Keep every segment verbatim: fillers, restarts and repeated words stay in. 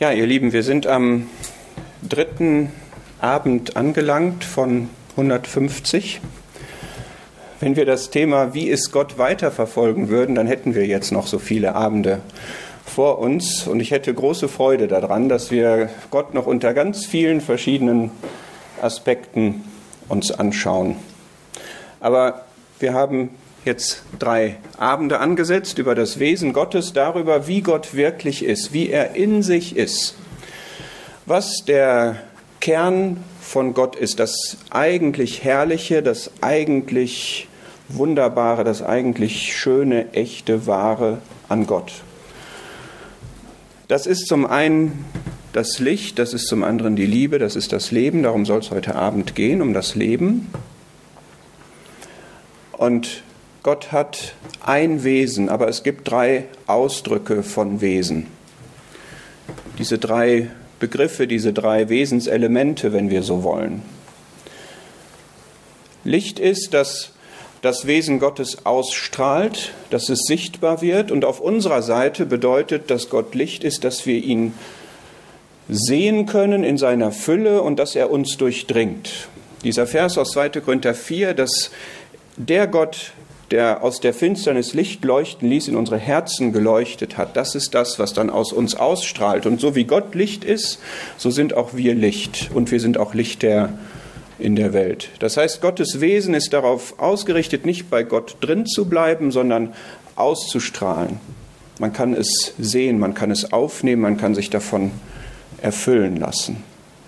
Ja, ihr Lieben, wir sind am dritten Abend angelangt von hundertfünfzig. Wenn wir das Thema "Wie ist Gott?" weiterverfolgen würden, dann hätten wir jetzt noch so viele Abende vor uns. Und ich hätte große Freude daran, dass wir Gott noch unter ganz vielen verschiedenen Aspekten uns anschauen. Aber wir haben jetzt drei Abende angesetzt über das Wesen Gottes, darüber, wie Gott wirklich ist, wie er in sich ist, was der Kern von Gott ist, das eigentlich Herrliche, das eigentlich Wunderbare, das eigentlich Schöne, Echte, Wahre an Gott. Das ist zum einen das Licht, das ist zum anderen die Liebe, das ist das Leben, darum soll es heute Abend gehen, um das Leben. Und Gott hat ein Wesen, aber es gibt drei Ausdrücke von Wesen. Diese drei Begriffe, diese drei Wesenselemente, wenn wir so wollen. Licht ist, dass das Wesen Gottes ausstrahlt, dass es sichtbar wird. Und auf unserer Seite bedeutet, dass Gott Licht ist, dass wir ihn sehen können in seiner Fülle und dass er uns durchdringt. Dieser Vers aus zweiter Korinther vier, dass der Gott, der aus der Finsternis Licht leuchten ließ, in unsere Herzen geleuchtet hat. Das ist das, was dann aus uns ausstrahlt. Und so wie Gott Licht ist, so sind auch wir Licht. Und wir sind auch Lichter in der Welt. Das heißt, Gottes Wesen ist darauf ausgerichtet, nicht bei Gott drin zu bleiben, sondern auszustrahlen. Man kann es sehen, man kann es aufnehmen, man kann sich davon erfüllen lassen.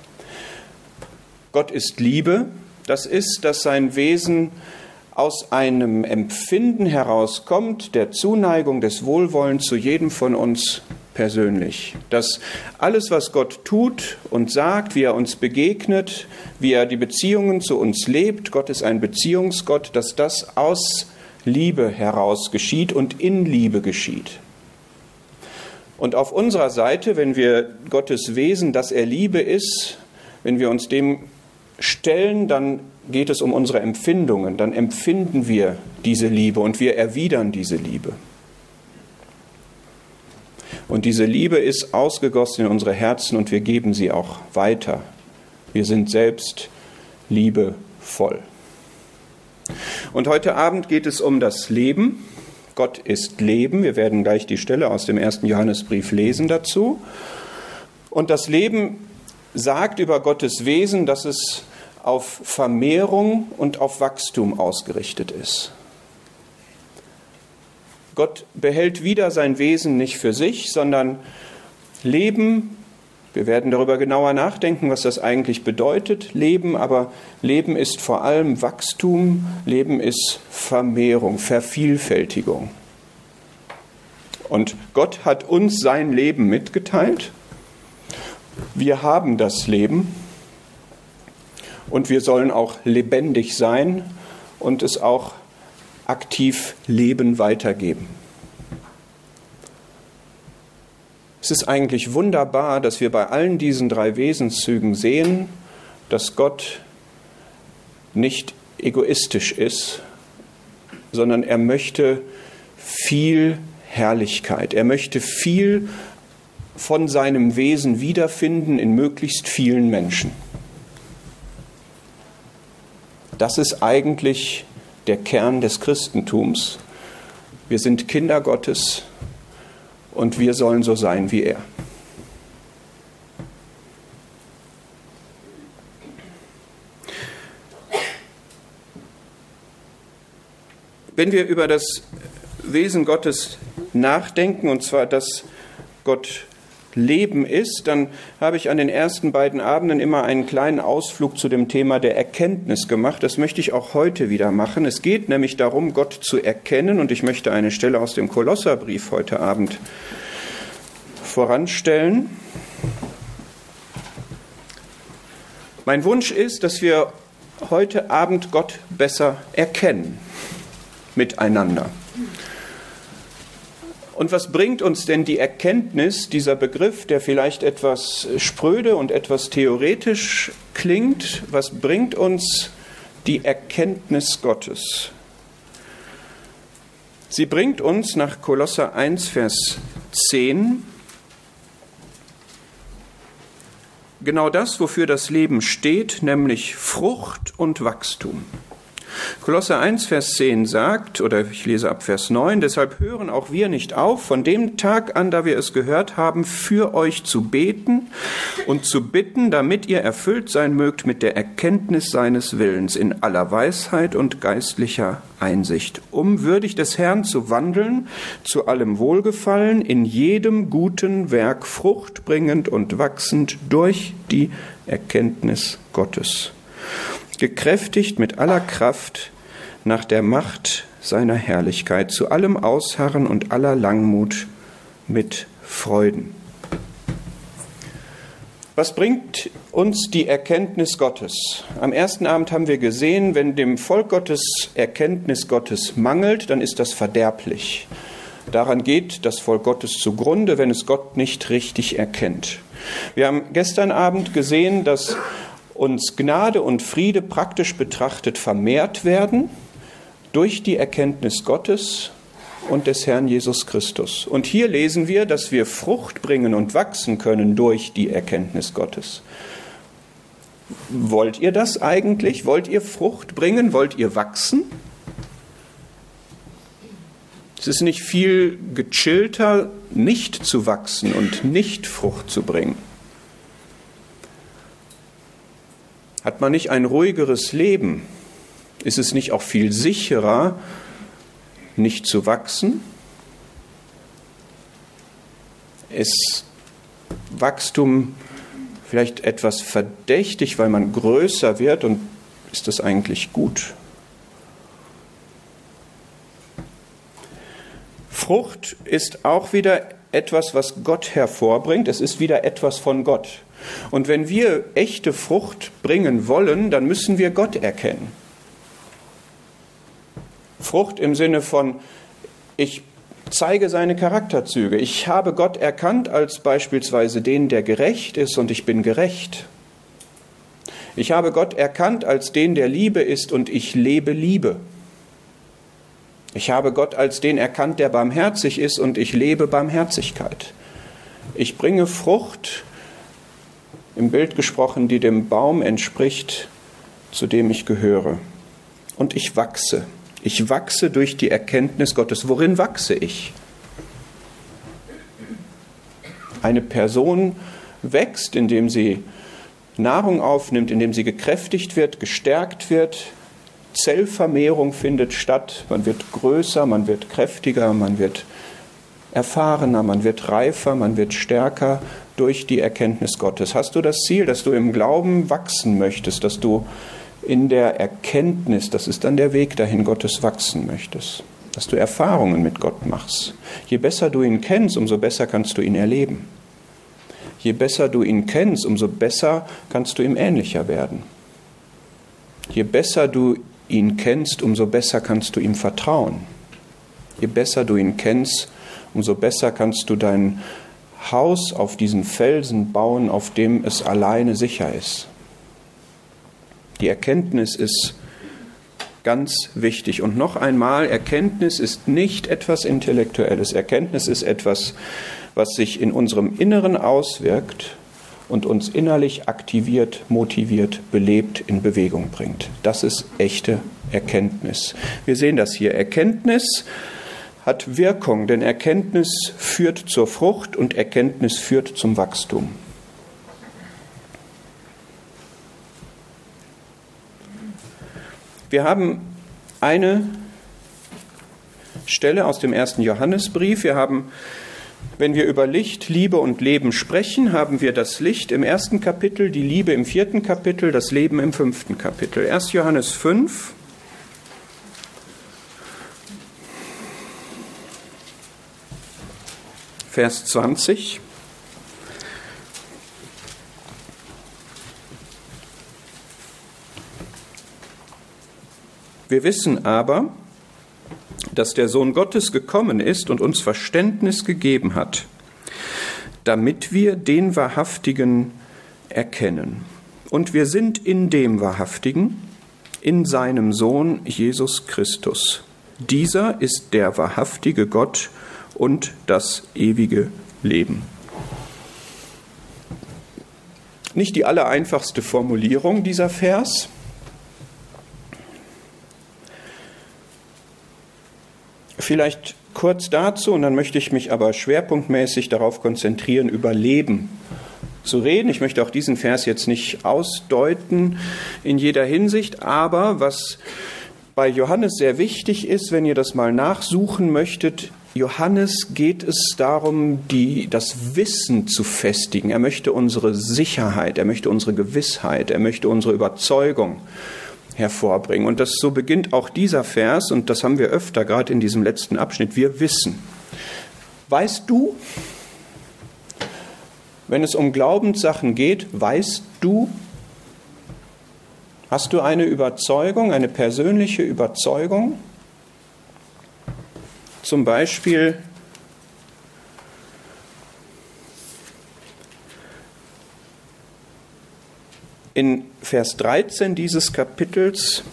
Gott ist Liebe. Das ist, dass sein Wesen aus einem Empfinden herauskommt, der Zuneigung, des Wohlwollens zu jedem von uns persönlich. Dass alles, was Gott tut und sagt, wie er uns begegnet, wie er die Beziehungen zu uns lebt, Gott ist ein Beziehungsgott, dass das aus Liebe heraus geschieht und in Liebe geschieht. Und auf unserer Seite, wenn wir Gottes Wesen, dass er Liebe ist, wenn wir uns dem stellen, dann geht es um unsere Empfindungen, dann empfinden wir diese Liebe und wir erwidern diese Liebe. Und diese Liebe ist ausgegossen in unsere Herzen und wir geben sie auch weiter. Wir sind selbst liebevoll. Und heute Abend geht es um das Leben. Gott ist Leben. Wir werden gleich die Stelle aus dem ersten Johannesbrief lesen dazu. Und das Leben sagt über Gottes Wesen, dass es auf Vermehrung und auf Wachstum ausgerichtet ist. Gott behält wieder sein Wesen nicht für sich, sondern Leben, wir werden darüber genauer nachdenken, was das eigentlich bedeutet, Leben, aber Leben ist vor allem Wachstum, Leben ist Vermehrung, Vervielfältigung. Und Gott hat uns sein Leben mitgeteilt. Wir haben das Leben. Und wir sollen auch lebendig sein und es auch aktiv Leben weitergeben. Es ist eigentlich wunderbar, dass wir bei allen diesen drei Wesenszügen sehen, dass Gott nicht egoistisch ist, sondern er möchte viel Herrlichkeit. Er möchte viel von seinem Wesen wiederfinden in möglichst vielen Menschen. Das ist eigentlich der Kern des Christentums. Wir sind Kinder Gottes und wir sollen so sein wie er. Wenn wir über das Wesen Gottes nachdenken, und zwar, dass Gott Leben ist, dann habe ich an den ersten beiden Abenden immer einen kleinen Ausflug zu dem Thema der Erkenntnis gemacht. Das möchte ich auch heute wieder machen. Es geht nämlich darum, Gott zu erkennen, und ich möchte eine Stelle aus dem Kolosserbrief heute Abend voranstellen. Mein Wunsch ist, dass wir heute Abend Gott besser erkennen, miteinander. Und was bringt uns denn die Erkenntnis, dieser Begriff, der vielleicht etwas spröde und etwas theoretisch klingt, was bringt uns die Erkenntnis Gottes? Sie bringt uns nach Kolosser eins, Vers zehn genau das, wofür das Leben steht, nämlich Frucht und Wachstum. Kolosser eins, Vers zehn sagt, oder ich lese ab Vers neun, deshalb hören auch wir nicht auf, von dem Tag an, da wir es gehört haben, für euch zu beten und zu bitten, damit ihr erfüllt sein mögt mit der Erkenntnis seines Willens in aller Weisheit und geistlicher Einsicht, um würdig des Herrn zu wandeln, zu allem Wohlgefallen, in jedem guten Werk Frucht bringend und wachsend durch die Erkenntnis Gottes, gekräftigt mit aller Kraft nach der Macht seiner Herrlichkeit, zu allem Ausharren und aller Langmut mit Freuden. Was bringt uns die Erkenntnis Gottes? Am ersten Abend haben wir gesehen, wenn dem Volk Gottes Erkenntnis Gottes mangelt, dann ist das verderblich. Daran geht das Volk Gottes zugrunde, wenn es Gott nicht richtig erkennt. Wir haben gestern Abend gesehen, dass uns Gnade und Friede praktisch betrachtet vermehrt werden durch die Erkenntnis Gottes und des Herrn Jesus Christus. Und hier lesen wir, dass wir Frucht bringen und wachsen können durch die Erkenntnis Gottes. Wollt ihr das eigentlich? Wollt ihr Frucht bringen? Wollt ihr wachsen? Es ist nicht viel gechillter, nicht zu wachsen und nicht Frucht zu bringen. Hat man nicht ein ruhigeres Leben? Ist es nicht auch viel sicherer, nicht zu wachsen? Ist Wachstum vielleicht etwas verdächtig, weil man größer wird, und ist das eigentlich gut? Frucht ist auch wieder etwas, was Gott hervorbringt. Es ist wieder etwas von Gott. Und wenn wir echte Frucht bringen wollen, dann müssen wir Gott erkennen. Frucht im Sinne von, ich zeige seine Charakterzüge. Ich habe Gott erkannt als beispielsweise den, der gerecht ist, und ich bin gerecht. Ich habe Gott erkannt als den, der Liebe ist, und ich lebe Liebe. Ich habe Gott als den erkannt, der barmherzig ist, und ich lebe Barmherzigkeit. Ich bringe Frucht, im Bild gesprochen, die dem Baum entspricht, zu dem ich gehöre. Und ich wachse. Ich wachse durch die Erkenntnis Gottes. Worin wachse ich? Eine Person wächst, indem sie Nahrung aufnimmt, indem sie gekräftigt wird, gestärkt wird. Zellvermehrung findet statt. Man wird größer, man wird kräftiger, man wird erfahrener, man wird reifer, man wird stärker durch die Erkenntnis Gottes. Hast du das Ziel, dass du im Glauben wachsen möchtest, dass du in der Erkenntnis, das ist dann der Weg dahin, Gottes wachsen möchtest, dass du Erfahrungen mit Gott machst. Je besser du ihn kennst, umso besser kannst du ihn erleben. Je besser du ihn kennst, umso besser kannst du ihm ähnlicher werden. Je besser du ihn kennst, umso besser kannst du ihm vertrauen. Je besser du ihn kennst, umso besser kannst du dein Haus auf diesen Felsen bauen, auf dem es alleine sicher ist. Die Erkenntnis ist ganz wichtig. Und noch einmal, Erkenntnis ist nicht etwas Intellektuelles. Erkenntnis ist etwas, was sich in unserem Inneren auswirkt und uns innerlich aktiviert, motiviert, belebt, in Bewegung bringt. Das ist echte Erkenntnis. Wir sehen das hier. Erkenntnis hat Wirkung, denn Erkenntnis führt zur Frucht und Erkenntnis führt zum Wachstum. Wir haben eine Stelle aus dem ersten Johannesbrief. Wir haben, wenn wir über Licht, Liebe und Leben sprechen, haben wir das Licht im ersten Kapitel, die Liebe im vierten Kapitel, das Leben im fünften Kapitel. erster Johannes fünf. Vers zwanzig. Wir wissen aber, dass der Sohn Gottes gekommen ist und uns Verständnis gegeben hat, damit wir den Wahrhaftigen erkennen. Und wir sind in dem Wahrhaftigen, in seinem Sohn Jesus Christus. Dieser ist der wahrhaftige Gott und das ewige Leben. Nicht die allereinfachste Formulierung dieser Vers. Vielleicht kurz dazu, und dann möchte ich mich aber schwerpunktmäßig darauf konzentrieren, über Leben zu reden. Ich möchte auch diesen Vers jetzt nicht ausdeuten in jeder Hinsicht, aber was bei Johannes sehr wichtig ist, wenn ihr das mal nachsuchen möchtet, Johannes geht es darum, die, das Wissen zu festigen. Er möchte unsere Sicherheit, er möchte unsere Gewissheit, er möchte unsere Überzeugung hervorbringen. Und das so beginnt auch dieser Vers, und das haben wir öfter, gerade in diesem letzten Abschnitt. Wir wissen. Weißt du, wenn es um Glaubenssachen geht, weißt du, hast du eine Überzeugung, eine persönliche Überzeugung? Zum Beispiel in Vers dreizehn dieses Kapitels: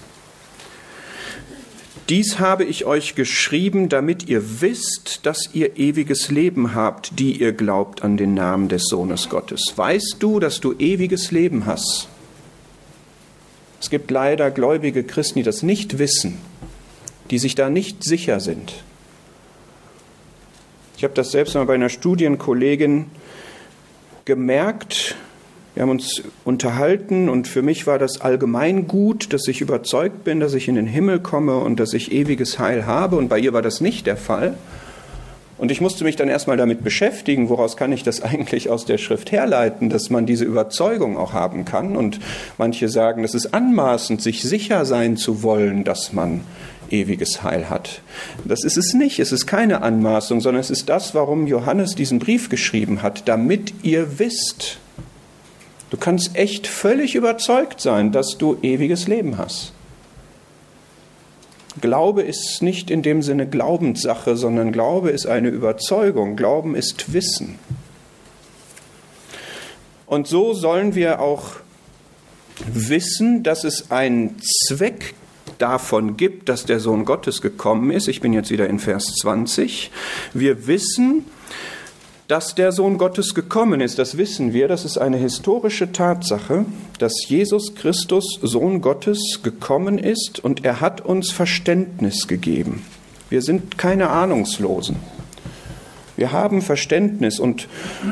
Dies habe ich euch geschrieben, damit ihr wisst, dass ihr ewiges Leben habt, die ihr glaubt an den Namen des Sohnes Gottes. Weißt du, dass du ewiges Leben hast? Es gibt leider gläubige Christen, die das nicht wissen, die sich da nicht sicher sind. Ich habe das selbst mal bei einer Studienkollegin gemerkt. Wir haben uns unterhalten und für mich war das allgemein gut, dass ich überzeugt bin, dass ich in den Himmel komme und dass ich ewiges Heil habe. Und bei ihr war das nicht der Fall. Und ich musste mich dann erstmal damit beschäftigen, woraus kann ich das eigentlich aus der Schrift herleiten, dass man diese Überzeugung auch haben kann. Und manche sagen, es ist anmaßend, sich sicher sein zu wollen, dass man ewiges Heil hat. Das ist es nicht. Es ist keine Anmaßung, sondern es ist das, warum Johannes diesen Brief geschrieben hat, damit ihr wisst. Du kannst echt völlig überzeugt sein, dass du ewiges Leben hast. Glaube ist nicht in dem Sinne Glaubenssache, sondern Glaube ist eine Überzeugung. Glauben ist Wissen. Und so sollen wir auch wissen, dass es einen Zweck davon gibt, dass der Sohn Gottes gekommen ist. Ich bin jetzt wieder in Vers zwanzig. Wir wissen, dass der Sohn Gottes gekommen ist. Das wissen wir. Das ist eine historische Tatsache, dass Jesus Christus, Sohn Gottes, gekommen ist und er hat uns Verständnis gegeben. Wir sind keine Ahnungslosen. Wir haben Verständnis. Und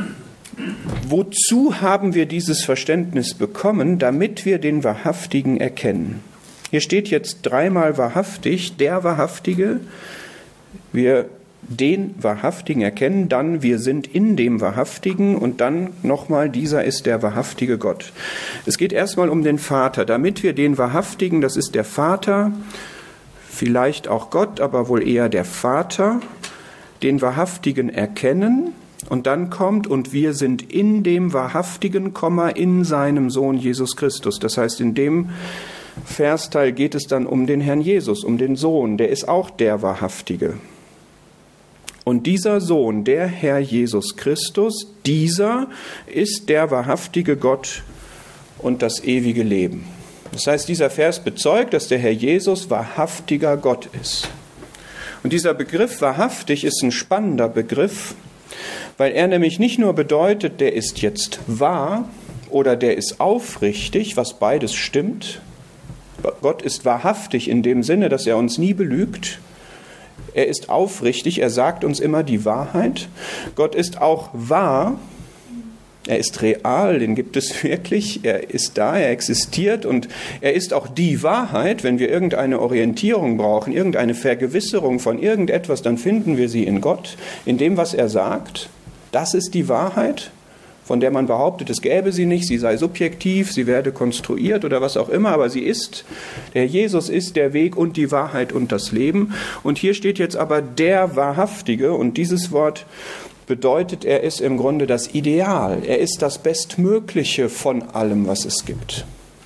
wozu haben wir dieses Verständnis bekommen? Damit wir den Wahrhaftigen erkennen. Hier steht jetzt dreimal wahrhaftig, der Wahrhaftige. Wir den Wahrhaftigen erkennen, dann wir sind in dem Wahrhaftigen und dann nochmal, dieser ist der wahrhaftige Gott. Es geht erstmal um den Vater. Damit wir den Wahrhaftigen, das ist der Vater, vielleicht auch Gott, aber wohl eher der Vater, den Wahrhaftigen erkennen. Und dann kommt, und wir sind in dem Wahrhaftigen, in seinem Sohn Jesus Christus. Das heißt, in dem Versteil geht es dann um den Herrn Jesus, um den Sohn. Der ist auch der Wahrhaftige. Und dieser Sohn, der Herr Jesus Christus, dieser ist der wahrhaftige Gott und das ewige Leben. Das heißt, dieser Vers bezeugt, dass der Herr Jesus wahrhaftiger Gott ist. Und dieser Begriff wahrhaftig ist ein spannender Begriff, weil er nämlich nicht nur bedeutet, der ist jetzt wahr oder der ist aufrichtig, was beides stimmt. Gott ist wahrhaftig in dem Sinne, dass er uns nie belügt. Er ist aufrichtig, er sagt uns immer die Wahrheit. Gott ist auch wahr, er ist real, den gibt es wirklich, er ist da, er existiert und er ist auch die Wahrheit. Wenn wir irgendeine Orientierung brauchen, irgendeine Vergewisserung von irgendetwas, dann finden wir sie in Gott, in dem, was er sagt. Das ist die Wahrheit, von der man behauptet, es gäbe sie nicht, sie sei subjektiv, sie werde konstruiert oder was auch immer, aber sie ist. Der Jesus ist der Weg und die Wahrheit und das Leben. Und hier steht jetzt aber der Wahrhaftige und dieses Wort bedeutet, er ist im Grunde das Ideal. Er ist das Bestmögliche von allem, was es gibt.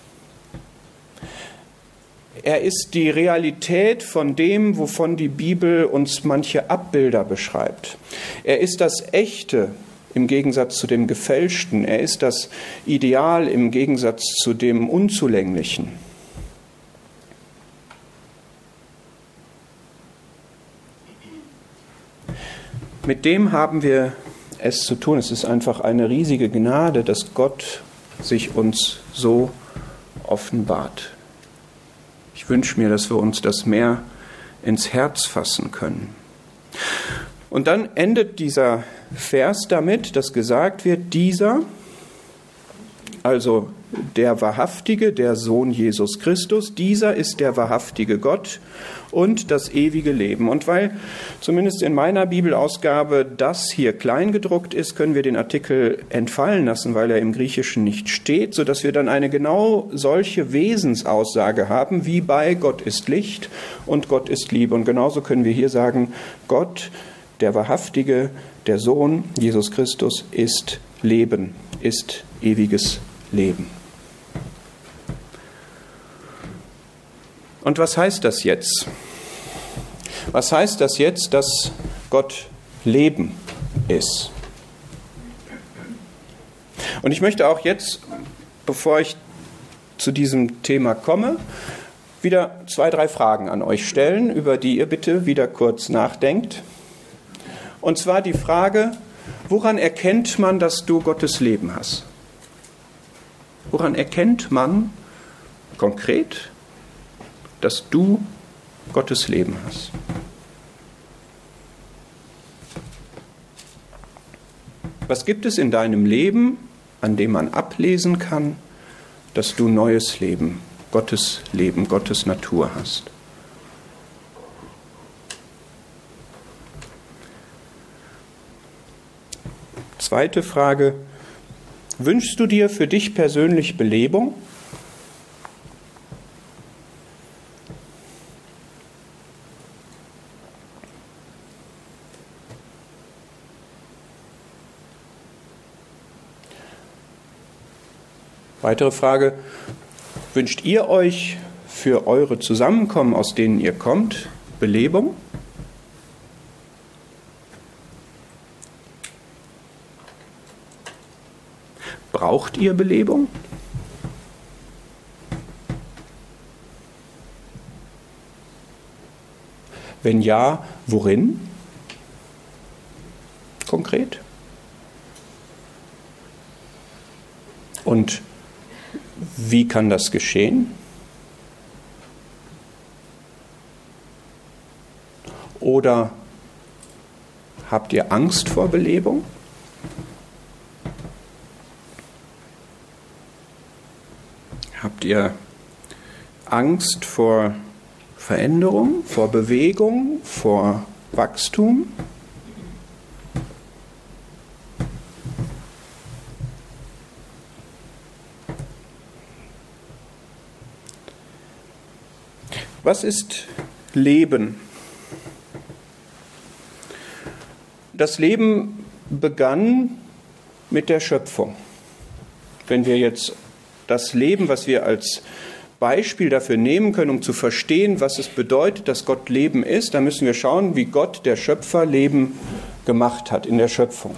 Er ist die Realität von dem, wovon die Bibel uns manche Abbilder beschreibt. Er ist das Echte im Gegensatz zu dem Gefälschten. Er ist das Ideal im Gegensatz zu dem Unzulänglichen. Mit dem haben wir es zu tun. Es ist einfach eine riesige Gnade, dass Gott sich uns so offenbart. Ich wünsche mir, dass wir uns das mehr ins Herz fassen können. Und dann endet dieser Vers damit, dass gesagt wird, dieser, also der Wahrhaftige, der Sohn Jesus Christus, dieser ist der wahrhaftige Gott und das ewige Leben. Und weil zumindest in meiner Bibelausgabe das hier kleingedruckt ist, können wir den Artikel entfallen lassen, weil er im Griechischen nicht steht, sodass wir dann eine genau solche Wesensaussage haben, wie bei Gott ist Licht und Gott ist Liebe. Und genauso können wir hier sagen, Gott, der Wahrhaftige, der Sohn Jesus Christus ist Leben, ist ewiges Leben. Und was heißt das jetzt? Was heißt das jetzt, dass Gott Leben ist? Und ich möchte auch jetzt, bevor ich zu diesem Thema komme, wieder zwei, drei Fragen an euch stellen, über die ihr bitte wieder kurz nachdenkt. Und zwar die Frage, woran erkennt man, dass du Gottes Leben hast? Woran erkennt man konkret, dass du Gottes Leben hast? Was gibt es in deinem Leben, an dem man ablesen kann, dass du neues Leben, Gottes Leben, Gottes Natur hast? Zweite Frage: Wünschst du dir für dich persönlich Belebung? Weitere Frage: Wünscht ihr euch für eure Zusammenkommen, aus denen ihr kommt, Belebung? Braucht ihr Belebung? Wenn ja, worin? Konkret? Und wie kann das geschehen? Oder habt ihr Angst vor Belebung? Habt ihr Angst vor Veränderung, vor Bewegung, vor Wachstum? Was ist Leben? Das Leben begann mit der Schöpfung. Wenn wir jetzt das Leben, was wir als Beispiel dafür nehmen können, um zu verstehen, was es bedeutet, dass Gott Leben ist, dann müssen wir schauen, wie Gott, der Schöpfer, Leben gemacht hat in der Schöpfung.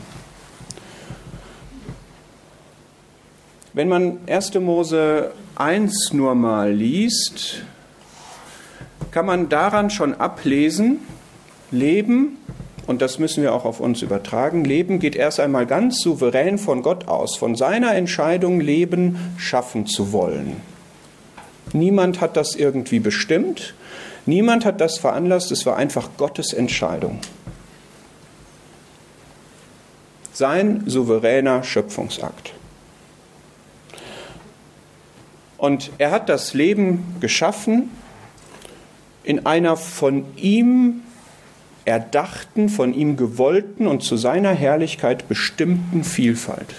Wenn man erste Mose eins nur mal liest, kann man daran schon ablesen, Leben, und das müssen wir auch auf uns übertragen, Leben geht erst einmal ganz souverän von Gott aus, von seiner Entscheidung, Leben schaffen zu wollen. Niemand hat das irgendwie bestimmt, niemand hat das veranlasst, es war einfach Gottes Entscheidung. Sein souveräner Schöpfungsakt. Und er hat das Leben geschaffen in einer von ihm erdachten, von ihm gewollten und zu seiner Herrlichkeit bestimmten Vielfalt.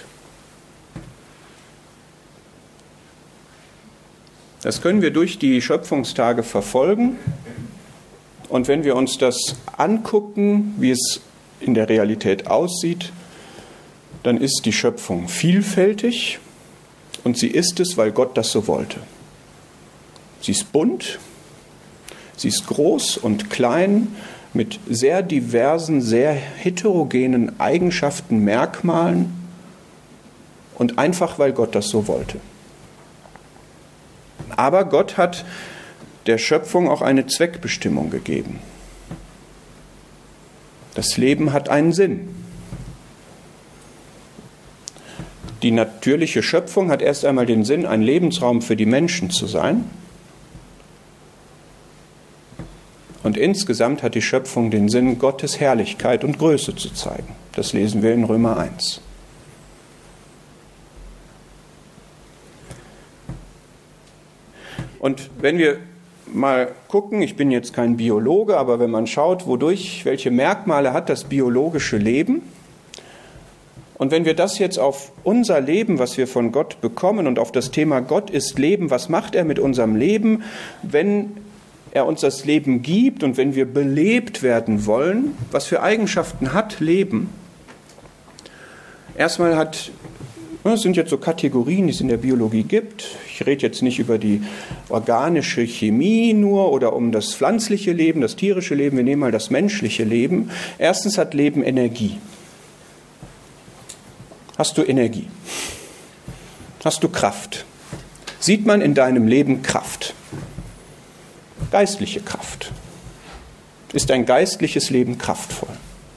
Das können wir durch die Schöpfungstage verfolgen. Und wenn wir uns das angucken, wie es in der Realität aussieht, dann ist die Schöpfung vielfältig und sie ist es, weil Gott das so wollte. Sie ist bunt, sie ist groß und klein, mit sehr diversen, sehr heterogenen Eigenschaften, Merkmalen und einfach, weil Gott das so wollte. Aber Gott hat der Schöpfung auch eine Zweckbestimmung gegeben. Das Leben hat einen Sinn. Die natürliche Schöpfung hat erst einmal den Sinn, ein Lebensraum für die Menschen zu sein. Und insgesamt hat die Schöpfung den Sinn, Gottes Herrlichkeit und Größe zu zeigen. Das lesen wir in Römer eins. Und wenn wir mal gucken, ich bin jetzt kein Biologe, aber wenn man schaut, wodurch, welche Merkmale hat das biologische Leben, und wenn wir das jetzt auf unser Leben, was wir von Gott bekommen, und auf das Thema Gott ist Leben, was macht er mit unserem Leben, wenn er uns das Leben gibt und wenn wir belebt werden wollen, was für Eigenschaften hat Leben? Erstmal hat, das sind jetzt so Kategorien, die es in der Biologie gibt. Ich rede jetzt nicht über die organische Chemie nur oder um das pflanzliche Leben, das tierische Leben, wir nehmen mal das menschliche Leben. Erstens hat Leben Energie. Hast du Energie? Hast du Kraft? Sieht man in deinem Leben Kraft? Geistliche Kraft. Ist dein geistliches Leben kraftvoll?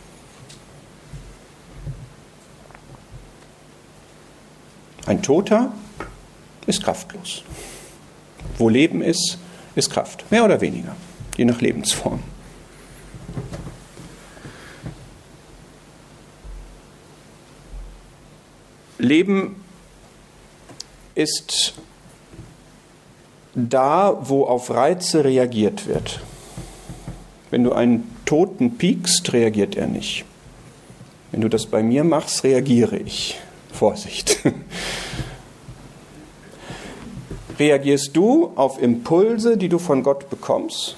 Ein Toter ist kraftlos. Wo Leben ist, ist Kraft. Mehr oder weniger, je nach Lebensform. Leben ist da, wo auf Reize reagiert wird. Wenn du einen Toten piekst, reagiert er nicht. Wenn du das bei mir machst, reagiere ich. Vorsicht. Reagierst du auf Impulse, die du von Gott bekommst?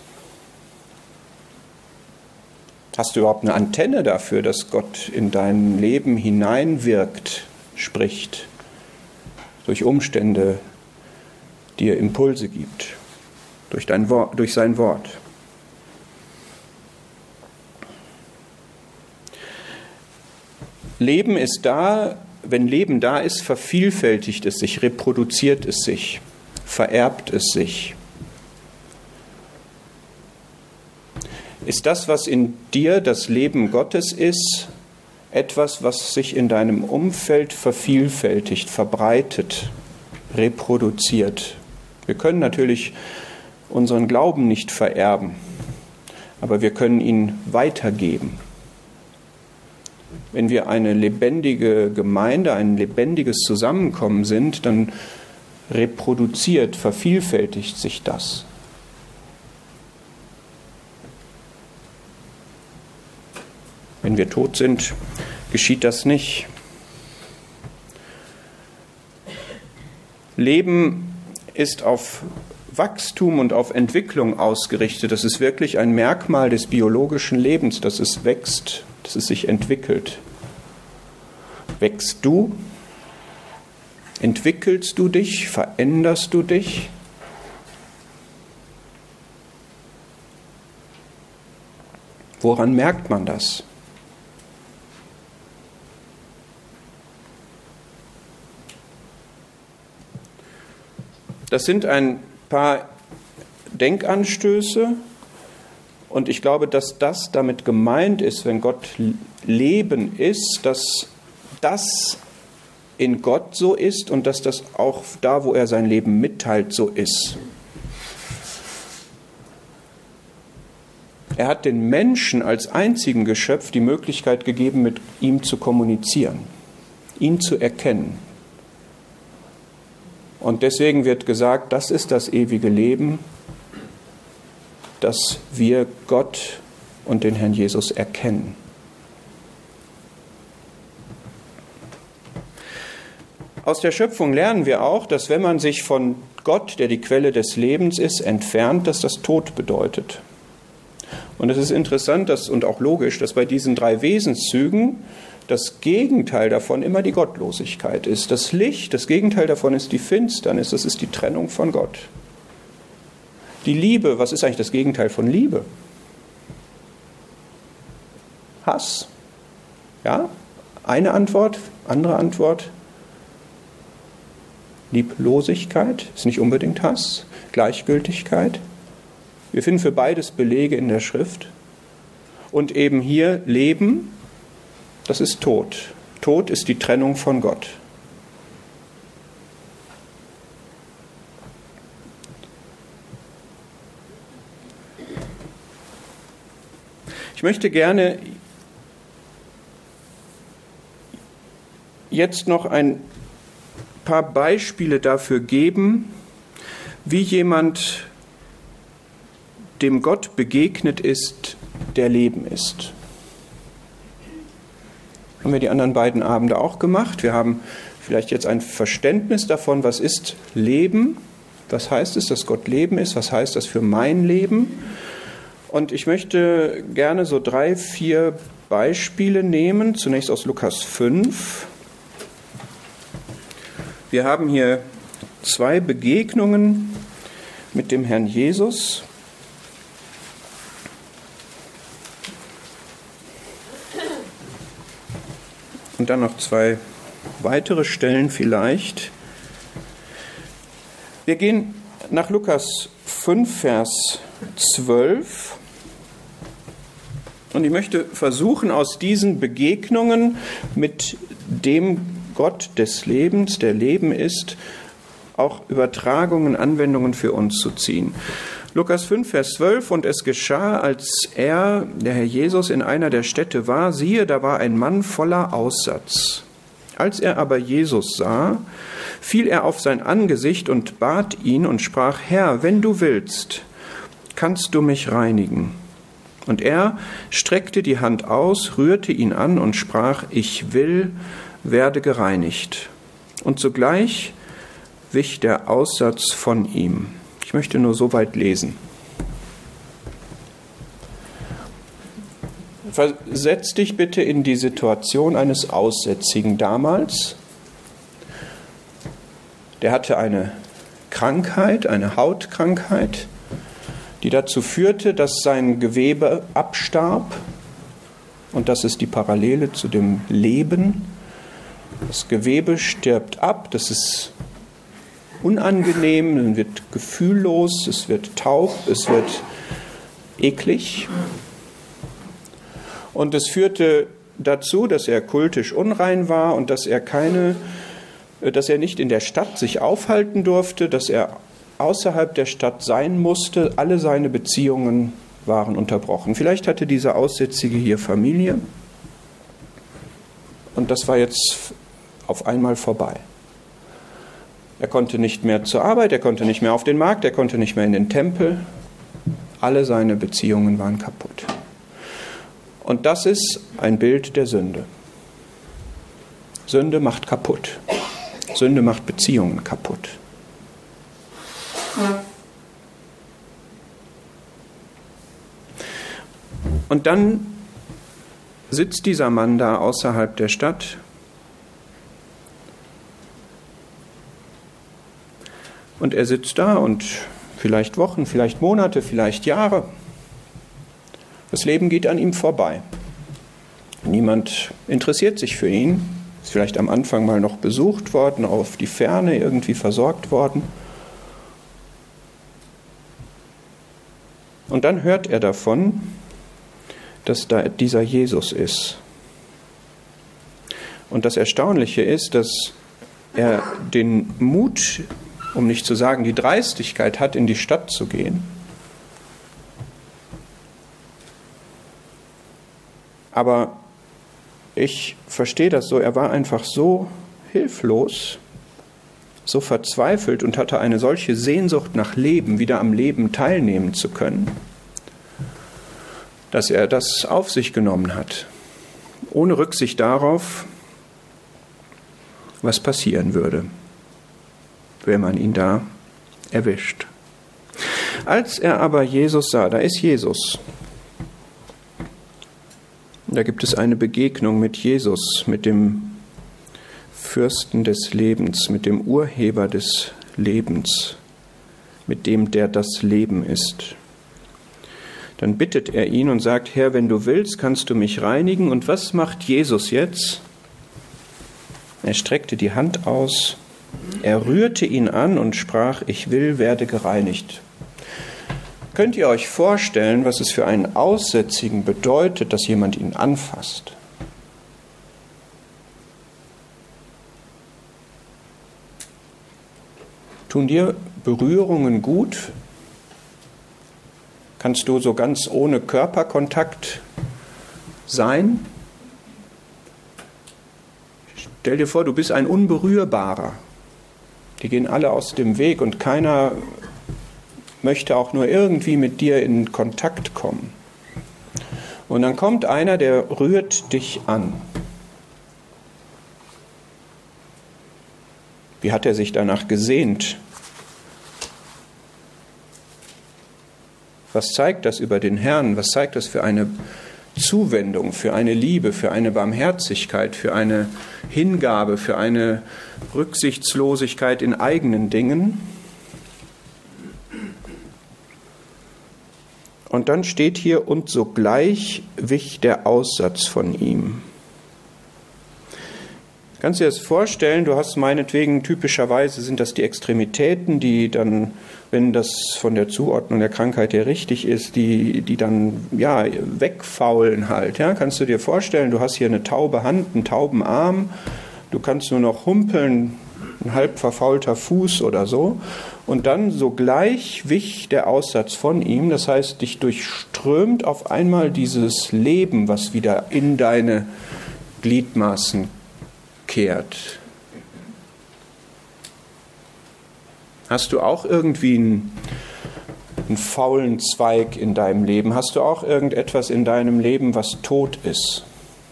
Hast du überhaupt eine Antenne dafür, dass Gott in dein Leben hineinwirkt, spricht, durch Umstände dir Impulse gibt, durch, dein Wort, durch sein Wort? Leben ist da, wenn Leben da ist, vervielfältigt es sich, reproduziert es sich, vererbt es sich. Ist das, was in dir das Leben Gottes ist, etwas, was sich in deinem Umfeld vervielfältigt, verbreitet, reproduziert? Wir können natürlich unseren Glauben nicht vererben, aber wir können ihn weitergeben. Wenn wir eine lebendige Gemeinde, ein lebendiges Zusammenkommen sind, dann reproduziert, vervielfältigt sich das. Wenn wir tot sind, geschieht das nicht. Leben ist auf Wachstum und auf Entwicklung ausgerichtet. Das ist wirklich ein Merkmal des biologischen Lebens, dass es wächst, dass es sich entwickelt. Wächst du? Entwickelst du dich? Veränderst du dich? Woran merkt man das? Das sind ein paar Denkanstöße und ich glaube, dass das damit gemeint ist, wenn Gott Leben ist, dass das in Gott so ist und dass das auch da, wo er sein Leben mitteilt, so ist. Er hat den Menschen als einzigen Geschöpf die Möglichkeit gegeben, mit ihm zu kommunizieren, ihn zu erkennen. Und deswegen wird gesagt, das ist das ewige Leben, dass wir Gott und den Herrn Jesus erkennen. Aus der Schöpfung lernen wir auch, dass wenn man sich von Gott, der die Quelle des Lebens ist, entfernt, dass das Tod bedeutet. Und es ist interessant dass, und auch logisch, dass bei diesen drei Wesenszügen das Gegenteil davon immer die Gottlosigkeit ist. Das Licht, das Gegenteil davon ist die Finsternis, das ist die Trennung von Gott. Die Liebe, was ist eigentlich das Gegenteil von Liebe? Hass. Ja, eine Antwort, andere Antwort. Lieblosigkeit ist nicht unbedingt Hass. Gleichgültigkeit. Wir finden für beides Belege in der Schrift. Und eben hier Leben, das ist Tod. Tod ist die Trennung von Gott. Ich möchte gerne jetzt noch ein paar Beispiele dafür geben, wie jemand dem Gott begegnet ist, der Leben ist. Haben wir die anderen beiden Abende auch gemacht. Wir haben vielleicht jetzt ein Verständnis davon, was ist Leben, was heißt es, dass Gott Leben ist, was heißt das für mein Leben. Und ich möchte gerne so drei, vier Beispiele nehmen, zunächst aus Lukas fünf. Wir haben hier zwei Begegnungen mit dem Herrn Jesus. Und dann noch zwei weitere Stellen vielleicht. Wir gehen nach Lukas fünf, Vers zwölf. Und ich möchte versuchen, aus diesen Begegnungen mit dem Gott des Lebens, der Leben ist, auch Übertragungen, Anwendungen für uns zu ziehen. Lukas fünf, Vers zwölf, und es geschah, als er, der Herr Jesus, in einer der Städte war, siehe, da war ein Mann voller Aussatz. Als er aber Jesus sah, fiel er auf sein Angesicht und bat ihn und sprach, Herr, wenn du willst, kannst du mich reinigen. Und er streckte die Hand aus, rührte ihn an und sprach, ich will, werde gereinigt. Und sogleich wich der Aussatz von ihm. Ich möchte nur so weit lesen. Versetz dich bitte in die Situation eines Aussätzigen damals. Der hatte eine Krankheit, eine Hautkrankheit, die dazu führte, dass sein Gewebe abstarb. Und das ist die Parallele zu dem Leben. Das Gewebe stirbt ab, das ist unangenehm, man wird gefühllos, es wird taub, es wird eklig. Und es führte dazu, dass er kultisch unrein war und dass er keine, dass er nicht in der Stadt sich aufhalten durfte, dass er außerhalb der Stadt sein musste. Alle seine Beziehungen waren unterbrochen. Vielleicht hatte dieser Aussätzige hier Familie und das war jetzt auf einmal vorbei. Er konnte nicht mehr zur Arbeit, er konnte nicht mehr auf den Markt, er konnte nicht mehr in den Tempel. Alle seine Beziehungen waren kaputt. Und das ist ein Bild der Sünde. Sünde macht kaputt. Sünde macht Beziehungen kaputt. Und dann sitzt dieser Mann da außerhalb der Stadt. Und er sitzt da und vielleicht Wochen, vielleicht Monate, vielleicht Jahre. Das Leben geht an ihm vorbei. Niemand interessiert sich für ihn. Ist vielleicht am Anfang mal noch besucht worden, auf die Ferne irgendwie versorgt worden. Und dann hört er davon, dass da dieser Jesus ist. Und das Erstaunliche ist, dass er den Mut, um nicht zu sagen die Dreistigkeit hat, in die Stadt zu gehen. Aber ich verstehe das so, er war einfach so hilflos, so verzweifelt und hatte eine solche Sehnsucht nach Leben, wieder am Leben teilnehmen zu können, dass er das auf sich genommen hat, ohne Rücksicht darauf, was passieren würde, wenn man ihn da erwischt. Als er aber Jesus sah, da ist Jesus, da gibt es eine Begegnung mit Jesus, mit dem Fürsten des Lebens, mit dem Urheber des Lebens, mit dem, der das Leben ist. Dann bittet er ihn und sagt, Herr, wenn du willst, kannst du mich reinigen. Und was macht Jesus jetzt? Er streckte die Hand aus, er rührte ihn an und sprach, ich will, werde gereinigt. Könnt ihr euch vorstellen, was es für einen Aussätzigen bedeutet, dass jemand ihn anfasst? Tun dir Berührungen gut? Kannst du so ganz ohne Körperkontakt sein? Stell dir vor, du bist ein Unberührbarer. Die gehen alle aus dem Weg und keiner möchte auch nur irgendwie mit dir in Kontakt kommen. Und dann kommt einer, der rührt dich an. Wie hat er sich danach gesehnt? Was zeigt das über den Herrn? Was zeigt das für eine Zuwendung, für eine Liebe, für eine Barmherzigkeit, für eine Hingabe, für eine Rücksichtslosigkeit in eigenen Dingen? Und dann steht hier, und sogleich wich der Aussatz von ihm. Kannst du dir das vorstellen, du hast meinetwegen, typischerweise sind das die Extremitäten, die dann, wenn das von der Zuordnung der Krankheit her richtig ist, die, die dann ja wegfaulen halt. Ja? Kannst du dir vorstellen, du hast hier eine taube Hand, einen tauben Arm, du kannst nur noch humpeln, ein halb verfaulter Fuß oder so. Und dann sogleich wich der Aussatz von ihm, das heißt, dich durchströmt auf einmal dieses Leben, was wieder in deine Gliedmaßen kehrt. Hast du auch irgendwie einen, einen faulen Zweig in deinem Leben? Hast du auch irgendetwas in deinem Leben, was tot ist?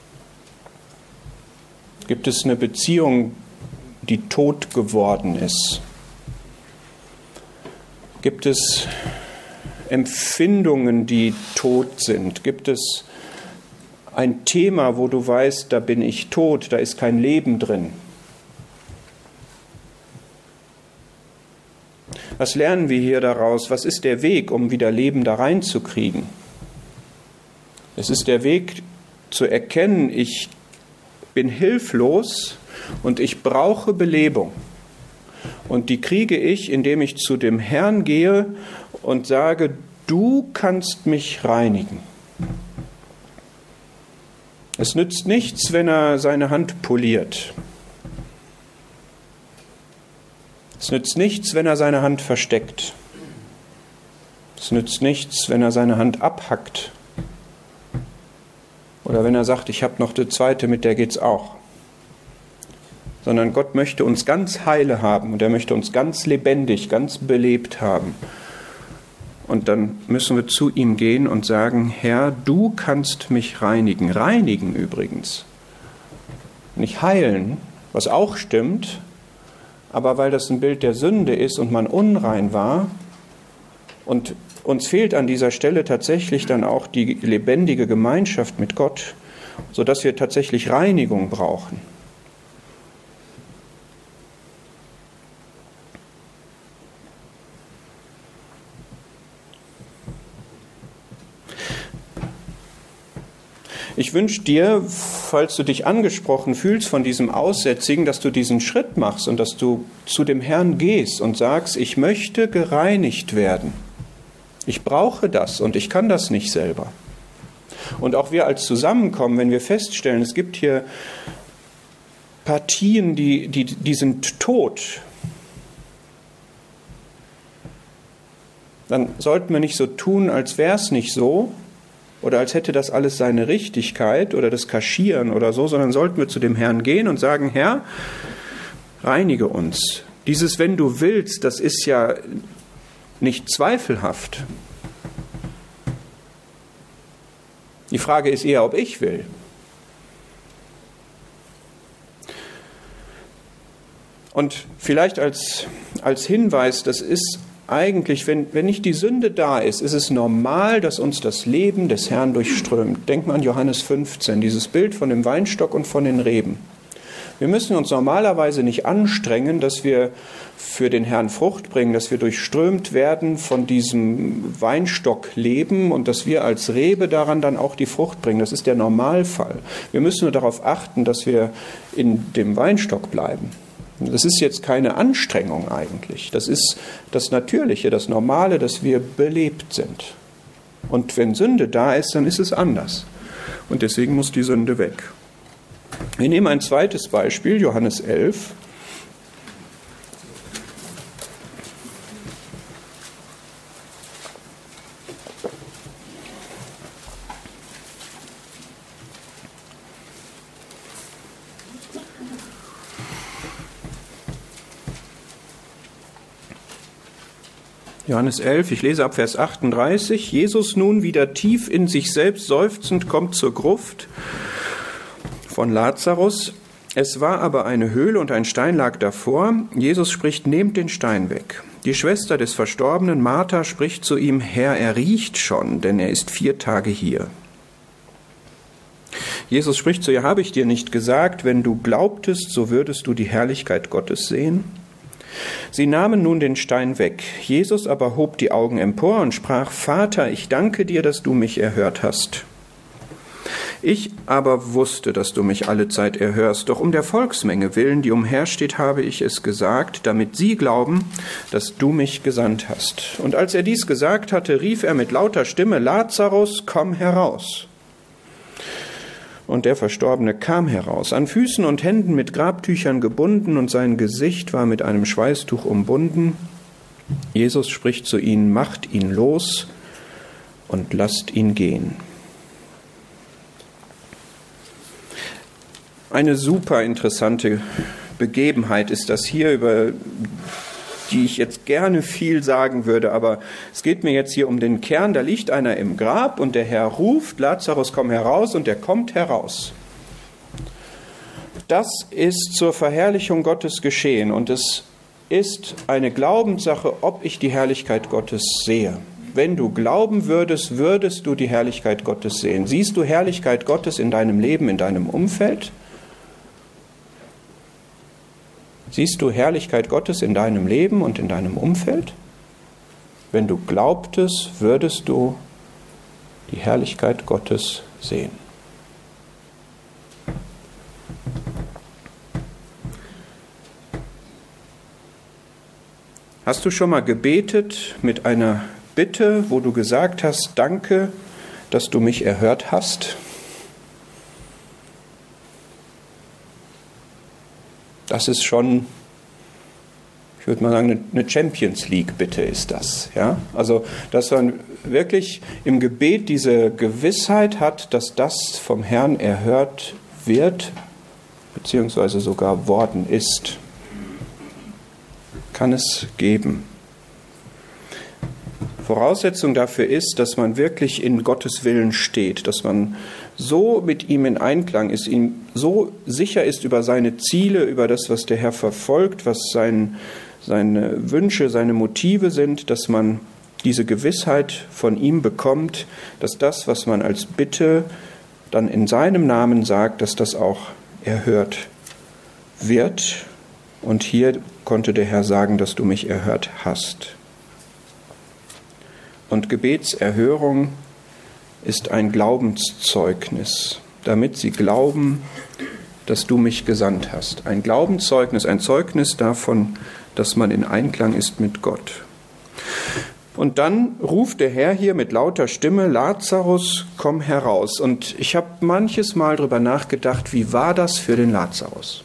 Gibt es eine Beziehung, die tot geworden ist? Gibt es Empfindungen, die tot sind? Gibt es ein Thema, wo du weißt, da bin ich tot, da ist kein Leben drin? Was lernen wir hier daraus? Was ist der Weg, um wieder Leben da reinzukriegen? Es ist der Weg zu erkennen, ich bin hilflos und ich brauche Belebung. Und die kriege ich, indem ich zu dem Herrn gehe und sage, du kannst mich reinigen. Es nützt nichts, wenn er seine Hand poliert. Es nützt nichts, wenn er seine Hand versteckt. Es nützt nichts, wenn er seine Hand abhackt. Oder wenn er sagt, ich habe noch eine zweite, mit der geht's auch. Sondern Gott möchte uns ganz heile haben und er möchte uns ganz lebendig, ganz belebt haben. Und dann müssen wir zu ihm gehen und sagen, Herr, du kannst mich reinigen. Reinigen übrigens. Nicht heilen, was auch stimmt, aber weil das ein Bild der Sünde ist und man unrein war. Und uns fehlt an dieser Stelle tatsächlich dann auch die lebendige Gemeinschaft mit Gott, sodass wir tatsächlich Reinigung brauchen. Ich wünsche dir, falls du dich angesprochen fühlst von diesem Aussätzigen, dass du diesen Schritt machst und dass du zu dem Herrn gehst und sagst, ich möchte gereinigt werden. Ich brauche das und ich kann das nicht selber. Und auch wir als Zusammenkommen, wenn wir feststellen, es gibt hier Partien, die, die, die sind tot, dann sollten wir nicht so tun, als wäre es nicht so, oder als hätte das alles seine Richtigkeit oder das Kaschieren oder so, sondern sollten wir zu dem Herrn gehen und sagen, Herr, reinige uns. Dieses wenn du willst, das ist ja nicht zweifelhaft. Die Frage ist eher, ob ich will. Und vielleicht als, als Hinweis, das ist eigentlich, wenn, wenn nicht die Sünde da ist, ist es normal, dass uns das Leben des Herrn durchströmt. Denk mal an Johannes fünfzehn, dieses Bild von dem Weinstock und von den Reben. Wir müssen uns normalerweise nicht anstrengen, dass wir für den Herrn Frucht bringen, dass wir durchströmt werden von diesem Weinstockleben und dass wir als Rebe daran dann auch die Frucht bringen. Das ist der Normalfall. Wir müssen nur darauf achten, dass wir in dem Weinstock bleiben. Das ist jetzt keine Anstrengung eigentlich. Das ist das Natürliche, das Normale, dass wir belebt sind. Und wenn Sünde da ist, dann ist es anders. Und deswegen muss die Sünde weg. Wir nehmen ein zweites Beispiel, Johannes elf. Johannes elf, ich lese ab Vers achtunddreißig. Jesus nun wieder tief in sich selbst seufzend kommt zur Gruft von Lazarus. Es war aber eine Höhle und ein Stein lag davor. Jesus spricht, nehmt den Stein weg. Die Schwester des Verstorbenen, Martha, spricht zu ihm, Herr, er riecht schon, denn er ist vier Tage hier. Jesus spricht zu ihr, habe ich dir nicht gesagt, wenn du glaubtest, so würdest du die Herrlichkeit Gottes sehen? Sie nahmen nun den Stein weg. Jesus aber hob die Augen empor und sprach, Vater, ich danke dir, dass du mich erhört hast. Ich aber wusste, dass du mich alle Zeit erhörst, doch um der Volksmenge willen, die umhersteht, habe ich es gesagt, damit sie glauben, dass du mich gesandt hast. Und als er dies gesagt hatte, rief er mit lauter Stimme, Lazarus, komm heraus. Und der Verstorbene kam heraus, an Füßen und Händen mit Grabtüchern gebunden, und sein Gesicht war mit einem Schweißtuch umbunden. Jesus spricht zu ihnen, macht ihn los und lasst ihn gehen. Eine super interessante Begebenheit ist das hier, über die ich jetzt gerne viel sagen würde, aber es geht mir jetzt hier um den Kern. Da liegt einer im Grab und der Herr ruft, Lazarus, komm heraus, und er kommt heraus. Das ist zur Verherrlichung Gottes geschehen, und es ist eine Glaubenssache, ob ich die Herrlichkeit Gottes sehe. Wenn du glauben würdest, würdest du die Herrlichkeit Gottes sehen. Siehst du Herrlichkeit Gottes in deinem Leben, in deinem Umfeld? Siehst du Herrlichkeit Gottes in deinem Leben und in deinem Umfeld? Wenn du glaubtest, würdest du die Herrlichkeit Gottes sehen. Hast du schon mal gebetet mit einer Bitte, wo du gesagt hast, danke, dass du mich erhört hast? Das ist schon, ich würde mal sagen, eine Champions League Bitte ist das. Ja? Also, dass man wirklich im Gebet diese Gewissheit hat, dass das vom Herrn erhört wird, beziehungsweise sogar worden ist. Kann es geben. Voraussetzung dafür ist, dass man wirklich in Gottes Willen steht, dass man so mit ihm in Einklang ist, ihm so sicher ist über seine Ziele, über das, was der Herr verfolgt, was sein, seine Wünsche, seine Motive sind, dass man diese Gewissheit von ihm bekommt, dass das, was man als Bitte dann in seinem Namen sagt, dass das auch erhört wird. Und hier konnte der Herr sagen, dass du mich erhört hast. Und Gebetserhörung ist ein Glaubenszeugnis, damit sie glauben, dass du mich gesandt hast. Ein Glaubenszeugnis, ein Zeugnis davon, dass man in Einklang ist mit Gott. Und dann ruft der Herr hier mit lauter Stimme, Lazarus, komm heraus. Und ich habe manches Mal darüber nachgedacht, wie war das für den Lazarus?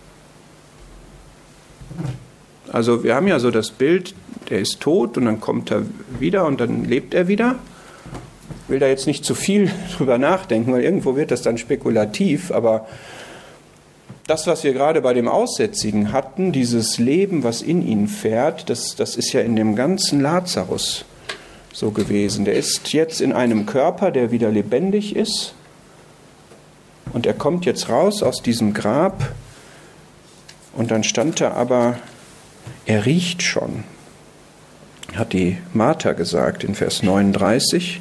Also wir haben ja so das Bild, der ist tot und dann kommt er wieder und dann lebt er wieder. Ich will da jetzt nicht zu viel drüber nachdenken, weil irgendwo wird das dann spekulativ, aber das, was wir gerade bei dem Aussätzigen hatten, dieses Leben, was in ihn fährt, das, das ist ja in dem ganzen Lazarus so gewesen. Der ist jetzt in einem Körper, der wieder lebendig ist, und er kommt jetzt raus aus diesem Grab, und dann stand er aber, er riecht schon, hat die Martha gesagt in Vers neununddreißig.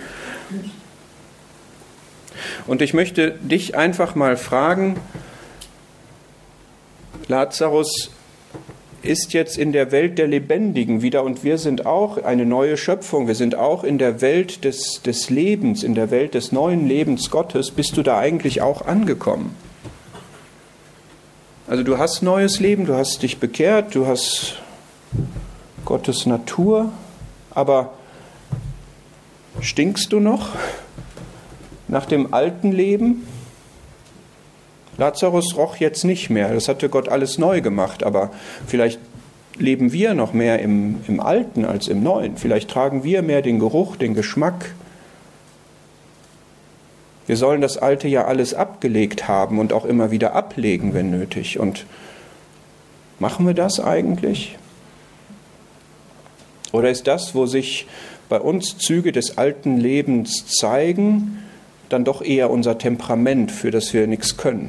Und ich möchte dich einfach mal fragen, Lazarus ist jetzt in der Welt der Lebendigen wieder, und wir sind auch eine neue Schöpfung, wir sind auch in der Welt des, des Lebens, in der Welt des neuen Lebens Gottes. Bist du da eigentlich auch angekommen? Also du hast neues Leben, du hast dich bekehrt, du hast Gottes Natur, aber stinkst du noch nach dem alten Leben? Lazarus roch jetzt nicht mehr, das hatte Gott alles neu gemacht, aber vielleicht leben wir noch mehr im, im Alten als im Neuen. Vielleicht tragen wir mehr den Geruch, den Geschmack. Wir sollen das Alte ja alles abgelegt haben und auch immer wieder ablegen, wenn nötig. Und machen wir das eigentlich? Oder ist das, wo sich bei uns Züge des alten Lebens zeigen, dann doch eher unser Temperament, für das wir nichts können?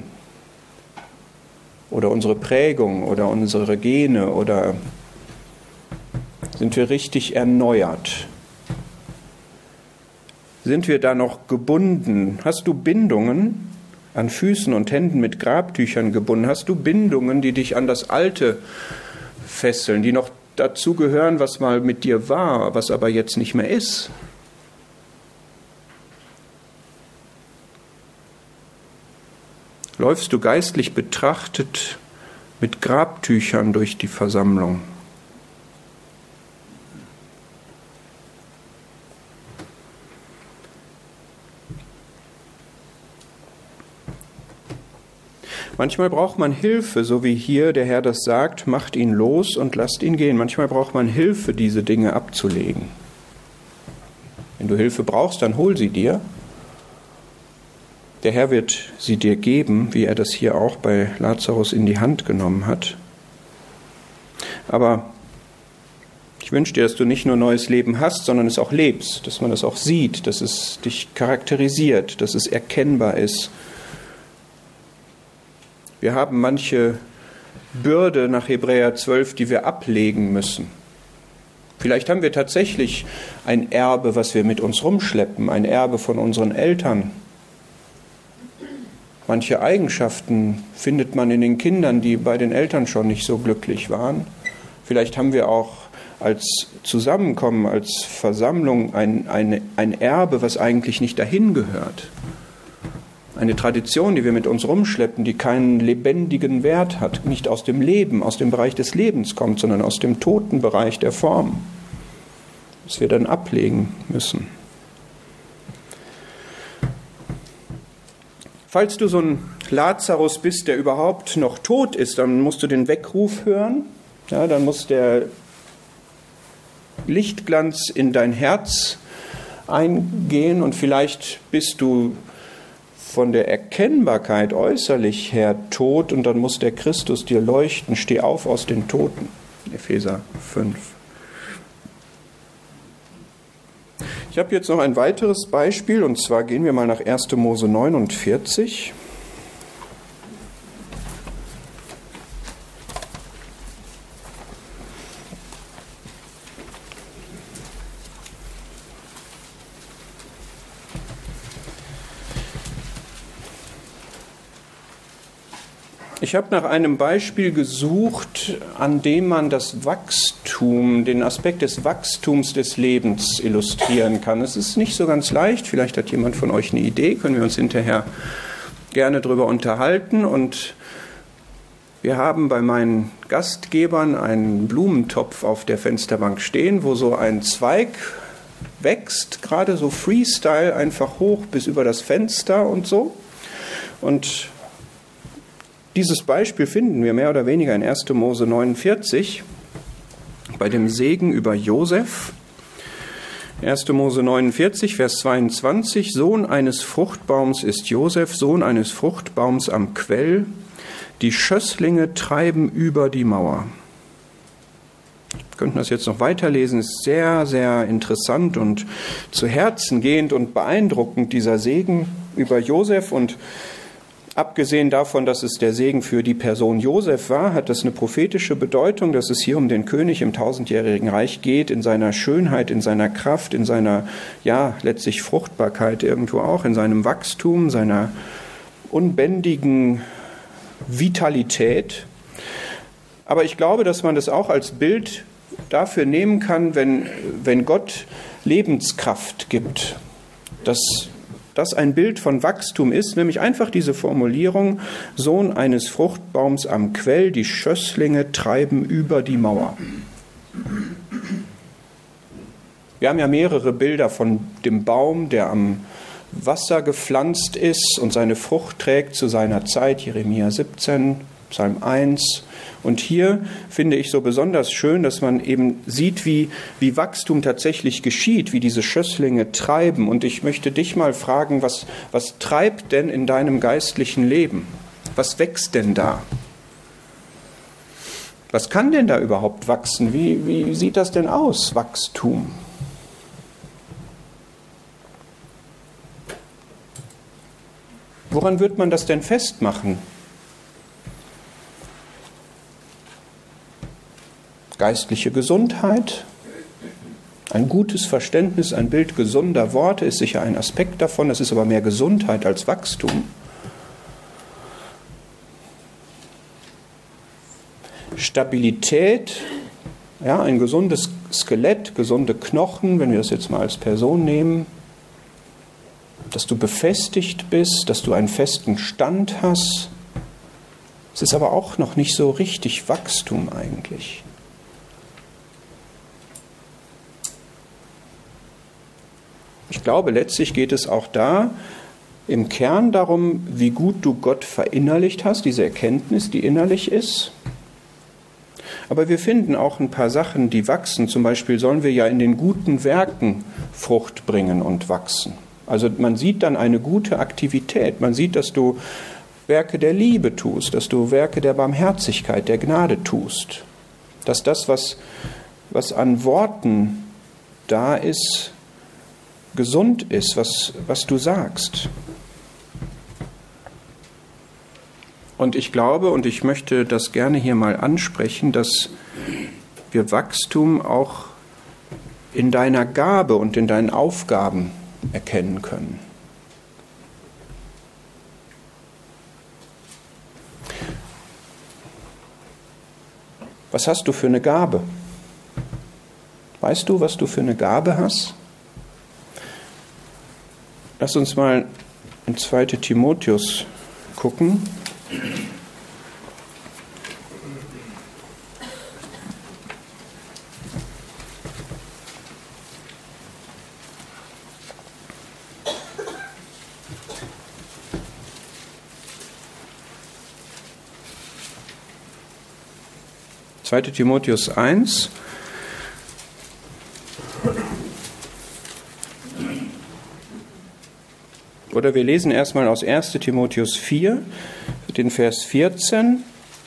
Oder unsere Prägung oder unsere Gene? Oder sind wir richtig erneuert? Sind wir da noch gebunden? Hast du Bindungen an Füßen und Händen mit Grabtüchern gebunden? Hast du Bindungen, die dich an das Alte fesseln, die noch dazu gehören, was mal mit dir war, was aber jetzt nicht mehr ist? Läufst du geistlich betrachtet mit Grabtüchern durch die Versammlung? Manchmal braucht man Hilfe, so wie hier der Herr das sagt, macht ihn los und lasst ihn gehen. Manchmal braucht man Hilfe, diese Dinge abzulegen. Wenn du Hilfe brauchst, dann hol sie dir. Der Herr wird sie dir geben, wie er das hier auch bei Lazarus in die Hand genommen hat. Aber ich wünsche dir, dass du nicht nur neues Leben hast, sondern es auch lebst, dass man es auch sieht, dass es dich charakterisiert, dass es erkennbar ist. Wir haben manche Bürde nach Hebräer zwölf, die wir ablegen müssen. Vielleicht haben wir tatsächlich ein Erbe, was wir mit uns rumschleppen, ein Erbe von unseren Eltern. Manche Eigenschaften findet man in den Kindern, die bei den Eltern schon nicht so glücklich waren. Vielleicht haben wir auch als Zusammenkommen, als Versammlung ein, eine, ein Erbe, was eigentlich nicht dahin gehört. Eine Tradition, die wir mit uns rumschleppen, die keinen lebendigen Wert hat, nicht aus dem Leben, aus dem Bereich des Lebens kommt, sondern aus dem toten Bereich der Form, das wir dann ablegen müssen. Falls du so ein Lazarus bist, der überhaupt noch tot ist, dann musst du den Weckruf hören, ja, dann muss der Lichtglanz in dein Herz eingehen und vielleicht bist du von der Erkennbarkeit äußerlich her tot und dann muss der Christus dir leuchten. Steh auf aus den Toten. Epheser fünf. Ich habe jetzt noch ein weiteres Beispiel und zwar gehen wir mal nach erster Mose neunundvierzig. Ich habe nach einem Beispiel gesucht, an dem man das Wachstum, den Aspekt des Wachstums des Lebens illustrieren kann. Es ist nicht so ganz leicht, vielleicht hat jemand von euch eine Idee, können wir uns hinterher gerne darüber unterhalten. Und wir haben bei meinen Gastgebern einen Blumentopf auf der Fensterbank stehen, wo so ein Zweig wächst, gerade so Freestyle, einfach hoch bis über das Fenster und so. Und dieses Beispiel finden wir mehr oder weniger in erster Mose neunundvierzig bei dem Segen über Josef. erster Mose neunundvierzig, Vers zweiundzwanzig. Sohn eines Fruchtbaums ist Josef, Sohn eines Fruchtbaums am Quell. Die Schösslinge treiben über die Mauer. Wir könnten das jetzt noch weiterlesen. Es ist sehr, sehr interessant und zu Herzen gehend und beeindruckend, dieser Segen über Josef. Und abgesehen davon, dass es der Segen für die Person Josef war, hat das eine prophetische Bedeutung, dass es hier um den König im tausendjährigen Reich geht, in seiner Schönheit, in seiner Kraft, in seiner, ja, letztlich Fruchtbarkeit irgendwo auch, in seinem Wachstum, seiner unbändigen Vitalität. Aber ich glaube, dass man das auch als Bild dafür nehmen kann, wenn, wenn Gott Lebenskraft gibt, dass das ein Bild von Wachstum ist, nämlich einfach diese Formulierung, Sohn eines Fruchtbaums am Quell, die Schösslinge treiben über die Mauer. Wir haben ja mehrere Bilder von dem Baum, der am Wasser gepflanzt ist und seine Frucht trägt zu seiner Zeit, Jeremia siebzehn, Psalm eins. Und hier finde ich so besonders schön, dass man eben sieht, wie, wie Wachstum tatsächlich geschieht, wie diese Schösslinge treiben. Und ich möchte dich mal fragen, was, was treibt denn in deinem geistlichen Leben? Was wächst denn da? Was kann denn da überhaupt wachsen? Wie, wie sieht das denn aus, Wachstum? Woran wird man das denn festmachen? Geistliche Gesundheit, ein gutes Verständnis, ein Bild gesunder Worte ist sicher ein Aspekt davon, das ist aber mehr Gesundheit als Wachstum. Stabilität, ja, ein gesundes Skelett, gesunde Knochen, wenn wir das jetzt mal als Person nehmen, dass du befestigt bist, dass du einen festen Stand hast. Es ist aber auch noch nicht so richtig Wachstum eigentlich. Ich glaube, letztlich geht es auch da im Kern darum, wie gut du Gott verinnerlicht hast, diese Erkenntnis, die innerlich ist. Aber wir finden auch ein paar Sachen, die wachsen. Zum Beispiel sollen wir ja in den guten Werken Frucht bringen und wachsen. Also man sieht dann eine gute Aktivität. Man sieht, dass du Werke der Liebe tust, dass du Werke der Barmherzigkeit, der Gnade tust. Dass das, was, was an Worten da ist, gesund ist, was, was du sagst. Und ich glaube, und ich möchte das gerne hier mal ansprechen, dass wir Wachstum auch in deiner Gabe und in deinen Aufgaben erkennen können. Was hast du für eine Gabe? Weißt du, was du für eine Gabe hast? Lass uns mal in zweiten Timotheus gucken. zweiten Timotheus eins. Oder wir lesen erstmal aus ersten Timotheus vier, den Vers vierzehn.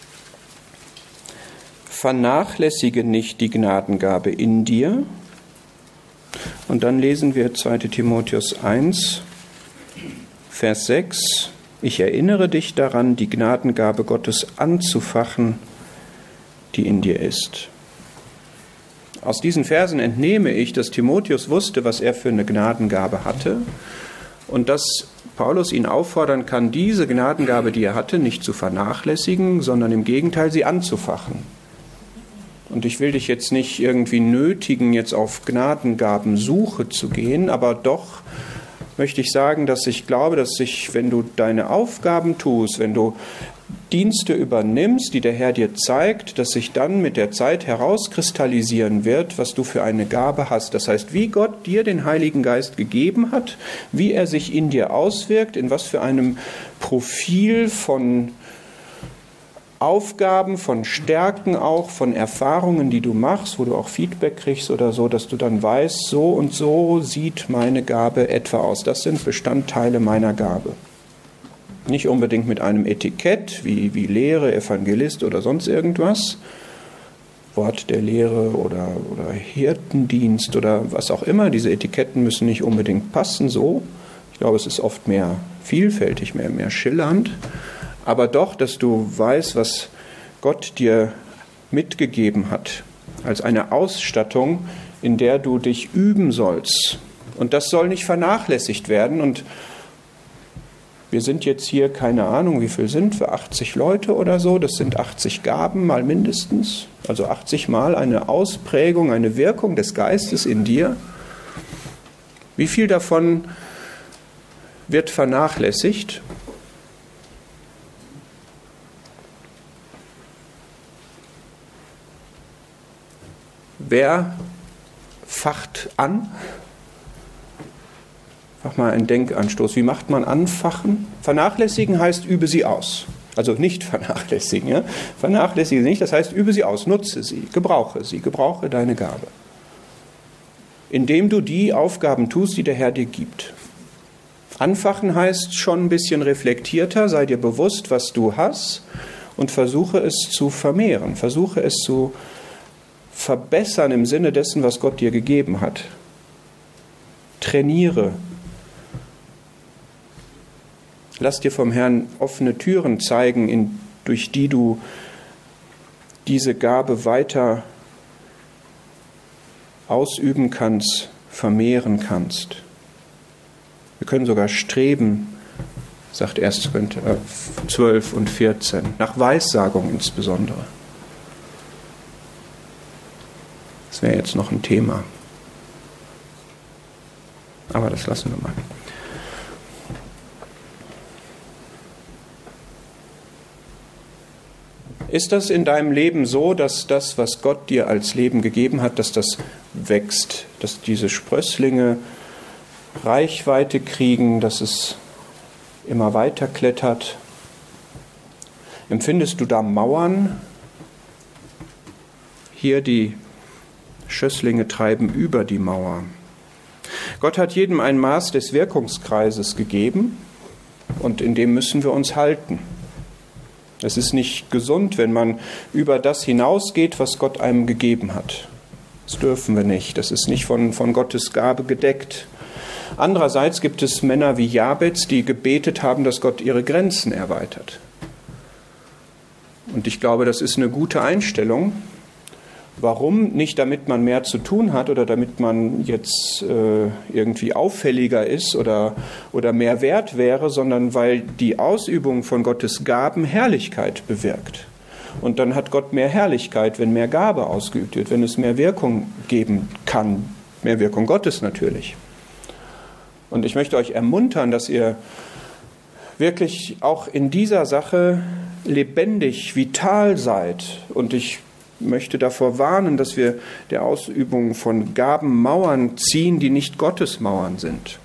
Vernachlässige nicht die Gnadengabe in dir. Und dann lesen wir zweiten Timotheus eins, Vers sechs. Ich erinnere dich daran, die Gnadengabe Gottes anzufachen, die in dir ist. Aus diesen Versen entnehme ich, dass Timotheus wusste, was er für eine Gnadengabe hatte und dass Paulus ihn auffordern kann, diese Gnadengabe, die er hatte, nicht zu vernachlässigen, sondern im Gegenteil sie anzufachen. Und ich will dich jetzt nicht irgendwie nötigen, jetzt auf Gnadengabensuche zu gehen, aber doch möchte ich sagen, dass ich glaube, dass sich, wenn du deine Aufgaben tust, wenn du Dienste übernimmst, die der Herr dir zeigt, dass sich dann mit der Zeit herauskristallisieren wird, was du für eine Gabe hast. Das heißt, wie Gott dir den Heiligen Geist gegeben hat, wie er sich in dir auswirkt, in was für einem Profil von Aufgaben, von Stärken auch, von Erfahrungen, die du machst, wo du auch Feedback kriegst oder so, dass du dann weißt, so und so sieht meine Gabe etwa aus. Das sind Bestandteile meiner Gabe. Nicht unbedingt mit einem Etikett wie, wie Lehre, Evangelist oder sonst irgendwas, Wort der Lehre oder, oder Hirtendienst oder was auch immer. Diese Etiketten müssen nicht unbedingt passen so. Ich glaube, es ist oft mehr vielfältig, mehr, mehr schillernd. Aber doch, dass du weißt, was Gott dir mitgegeben hat, als eine Ausstattung, in der du dich üben sollst. Und das soll nicht vernachlässigt werden. Und wir sind jetzt hier, keine Ahnung, wie viel sind wir, achtzig Leute oder so. Das sind achtzig Gaben mal mindestens. Also achtzig Mal eine Ausprägung, eine Wirkung des Geistes in dir. Wie viel davon wird vernachlässigt? Wer facht an? Mach mal einen Denkanstoß. Wie macht man anfachen? Vernachlässigen heißt, übe sie aus. Also nicht vernachlässigen. Ja? Vernachlässige sie nicht, das heißt, übe sie aus, nutze sie, gebrauche sie, gebrauche deine Gabe. Indem du die Aufgaben tust, die der Herr dir gibt. Anfachen heißt schon ein bisschen reflektierter, sei dir bewusst, was du hast und versuche es zu vermehren, versuche es zu verbessern im Sinne dessen, was Gott dir gegeben hat. Trainiere. Lass dir vom Herrn offene Türen zeigen, in, durch die du diese Gabe weiter ausüben kannst, vermehren kannst. Wir können sogar streben, sagt erster Korinther zwölf und vierzehn, nach Weissagung insbesondere. Das wäre jetzt noch ein Thema. Aber das lassen wir mal. Ist das in deinem Leben so, dass das, was Gott dir als Leben gegeben hat, dass das wächst, dass diese Sprösslinge Reichweite kriegen, dass es immer weiter klettert? Empfindest du da Mauern? Hier die Schösslinge treiben über die Mauer. Gott hat jedem ein Maß des Wirkungskreises gegeben und in dem müssen wir uns halten. Es ist nicht gesund, wenn man über das hinausgeht, was Gott einem gegeben hat. Das dürfen wir nicht. Das ist nicht von, von Gottes Gabe gedeckt. Andererseits gibt es Männer wie Jabez, die gebetet haben, dass Gott ihre Grenzen erweitert. Und ich glaube, das ist eine gute Einstellung. Warum? Nicht damit man mehr zu tun hat oder damit man jetzt äh, irgendwie auffälliger ist oder, oder mehr wert wäre, sondern weil die Ausübung von Gottes Gaben Herrlichkeit bewirkt. Und dann hat Gott mehr Herrlichkeit, wenn mehr Gabe ausgeübt wird, wenn es mehr Wirkung geben kann. Mehr Wirkung Gottes natürlich. Und ich möchte euch ermuntern, dass ihr wirklich auch in dieser Sache lebendig, vital seid. Und ich möchte davor warnen, dass wir der Ausübung von Gaben Mauern ziehen, die nicht Gottes Mauern sind.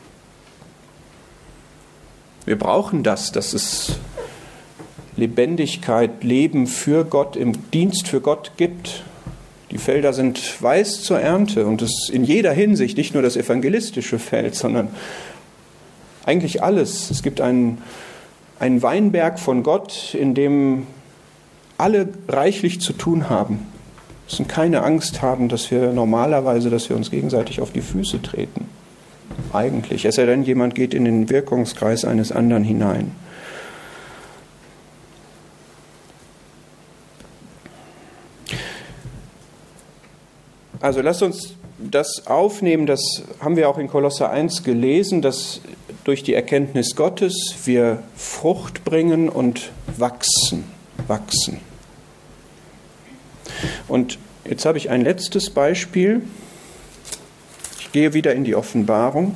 Wir brauchen das, dass es Lebendigkeit, Leben für Gott, im Dienst für Gott gibt. Die Felder sind weiß zur Ernte und es ist in jeder Hinsicht nicht nur das evangelistische Feld, sondern eigentlich alles. Es gibt einen, einen Weinberg von Gott, in dem alle reichlich zu tun haben. Wir müssen keine Angst haben, dass wir normalerweise, dass wir uns gegenseitig auf die Füße treten. Eigentlich. Es sei denn, jemand geht in den Wirkungskreis eines anderen hinein. Also lasst uns das aufnehmen, das haben wir auch in Kolosser eins gelesen, dass durch die Erkenntnis Gottes wir Frucht bringen und wachsen, wachsen. Und jetzt habe ich ein letztes Beispiel. Ich gehe wieder in die Offenbarung.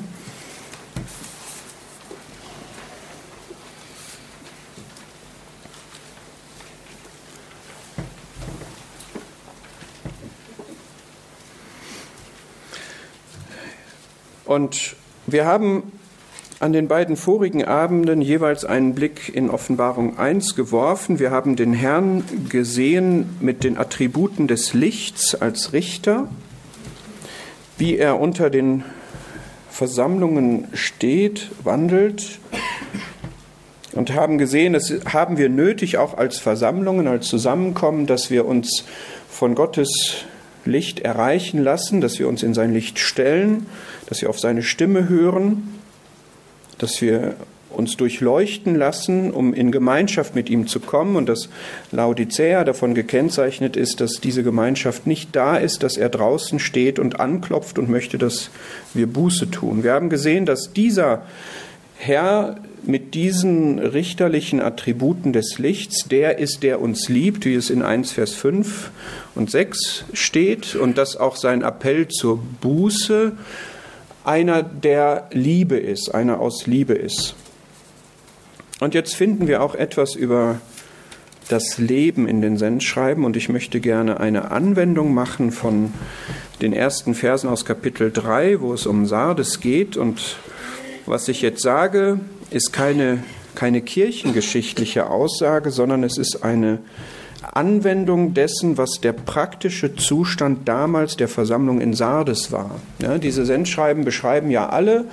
Und wir haben an den beiden vorigen Abenden jeweils einen Blick in Offenbarung eins geworfen. Wir haben den Herrn gesehen mit den Attributen des Lichts als Richter, wie er unter den Versammlungen steht, wandelt, und haben gesehen, das haben wir nötig, auch als Versammlungen, als Zusammenkommen, dass wir uns von Gottes Licht erreichen lassen, dass wir uns in sein Licht stellen, dass wir auf seine Stimme hören, dass wir uns durchleuchten lassen, um in Gemeinschaft mit ihm zu kommen, und dass Laodicea davon gekennzeichnet ist, dass diese Gemeinschaft nicht da ist, dass er draußen steht und anklopft und möchte, dass wir Buße tun. Wir haben gesehen, dass dieser Herr mit diesen richterlichen Attributen des Lichts, der ist, der uns liebt, wie es in eins Vers fünf und sechs steht, und dass auch sein Appell zur Buße einer der Liebe ist, einer aus Liebe ist. Und jetzt finden wir auch etwas über das Leben in den Sendschreiben, und ich möchte gerne eine Anwendung machen von den ersten Versen aus Kapitel drei, wo es um Sardes geht. Und was ich jetzt sage, ist keine, keine kirchengeschichtliche Aussage, sondern es ist eine Anwendung dessen, was der praktische Zustand damals der Versammlung in Sardes war. Ja, diese Sendschreiben beschreiben ja alle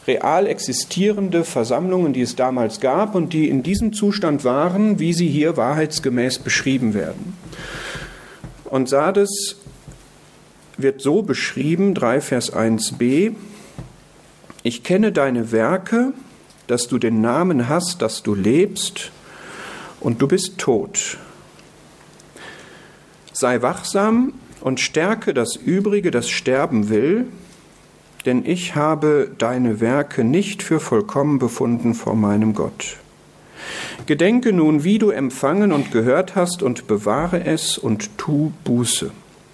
real existierende Versammlungen, die es damals gab und die in diesem Zustand waren, wie sie hier wahrheitsgemäß beschrieben werden. Und Sardes wird so beschrieben, drei Vers eins b: Ich kenne deine Werke, dass du den Namen hast, dass du lebst, und du bist tot. Sei wachsam und stärke das Übrige, das sterben will, denn ich habe deine Werke nicht für vollkommen befunden vor meinem Gott. Gedenke nun, wie du empfangen und gehört hast, und bewahre es und tu Buße.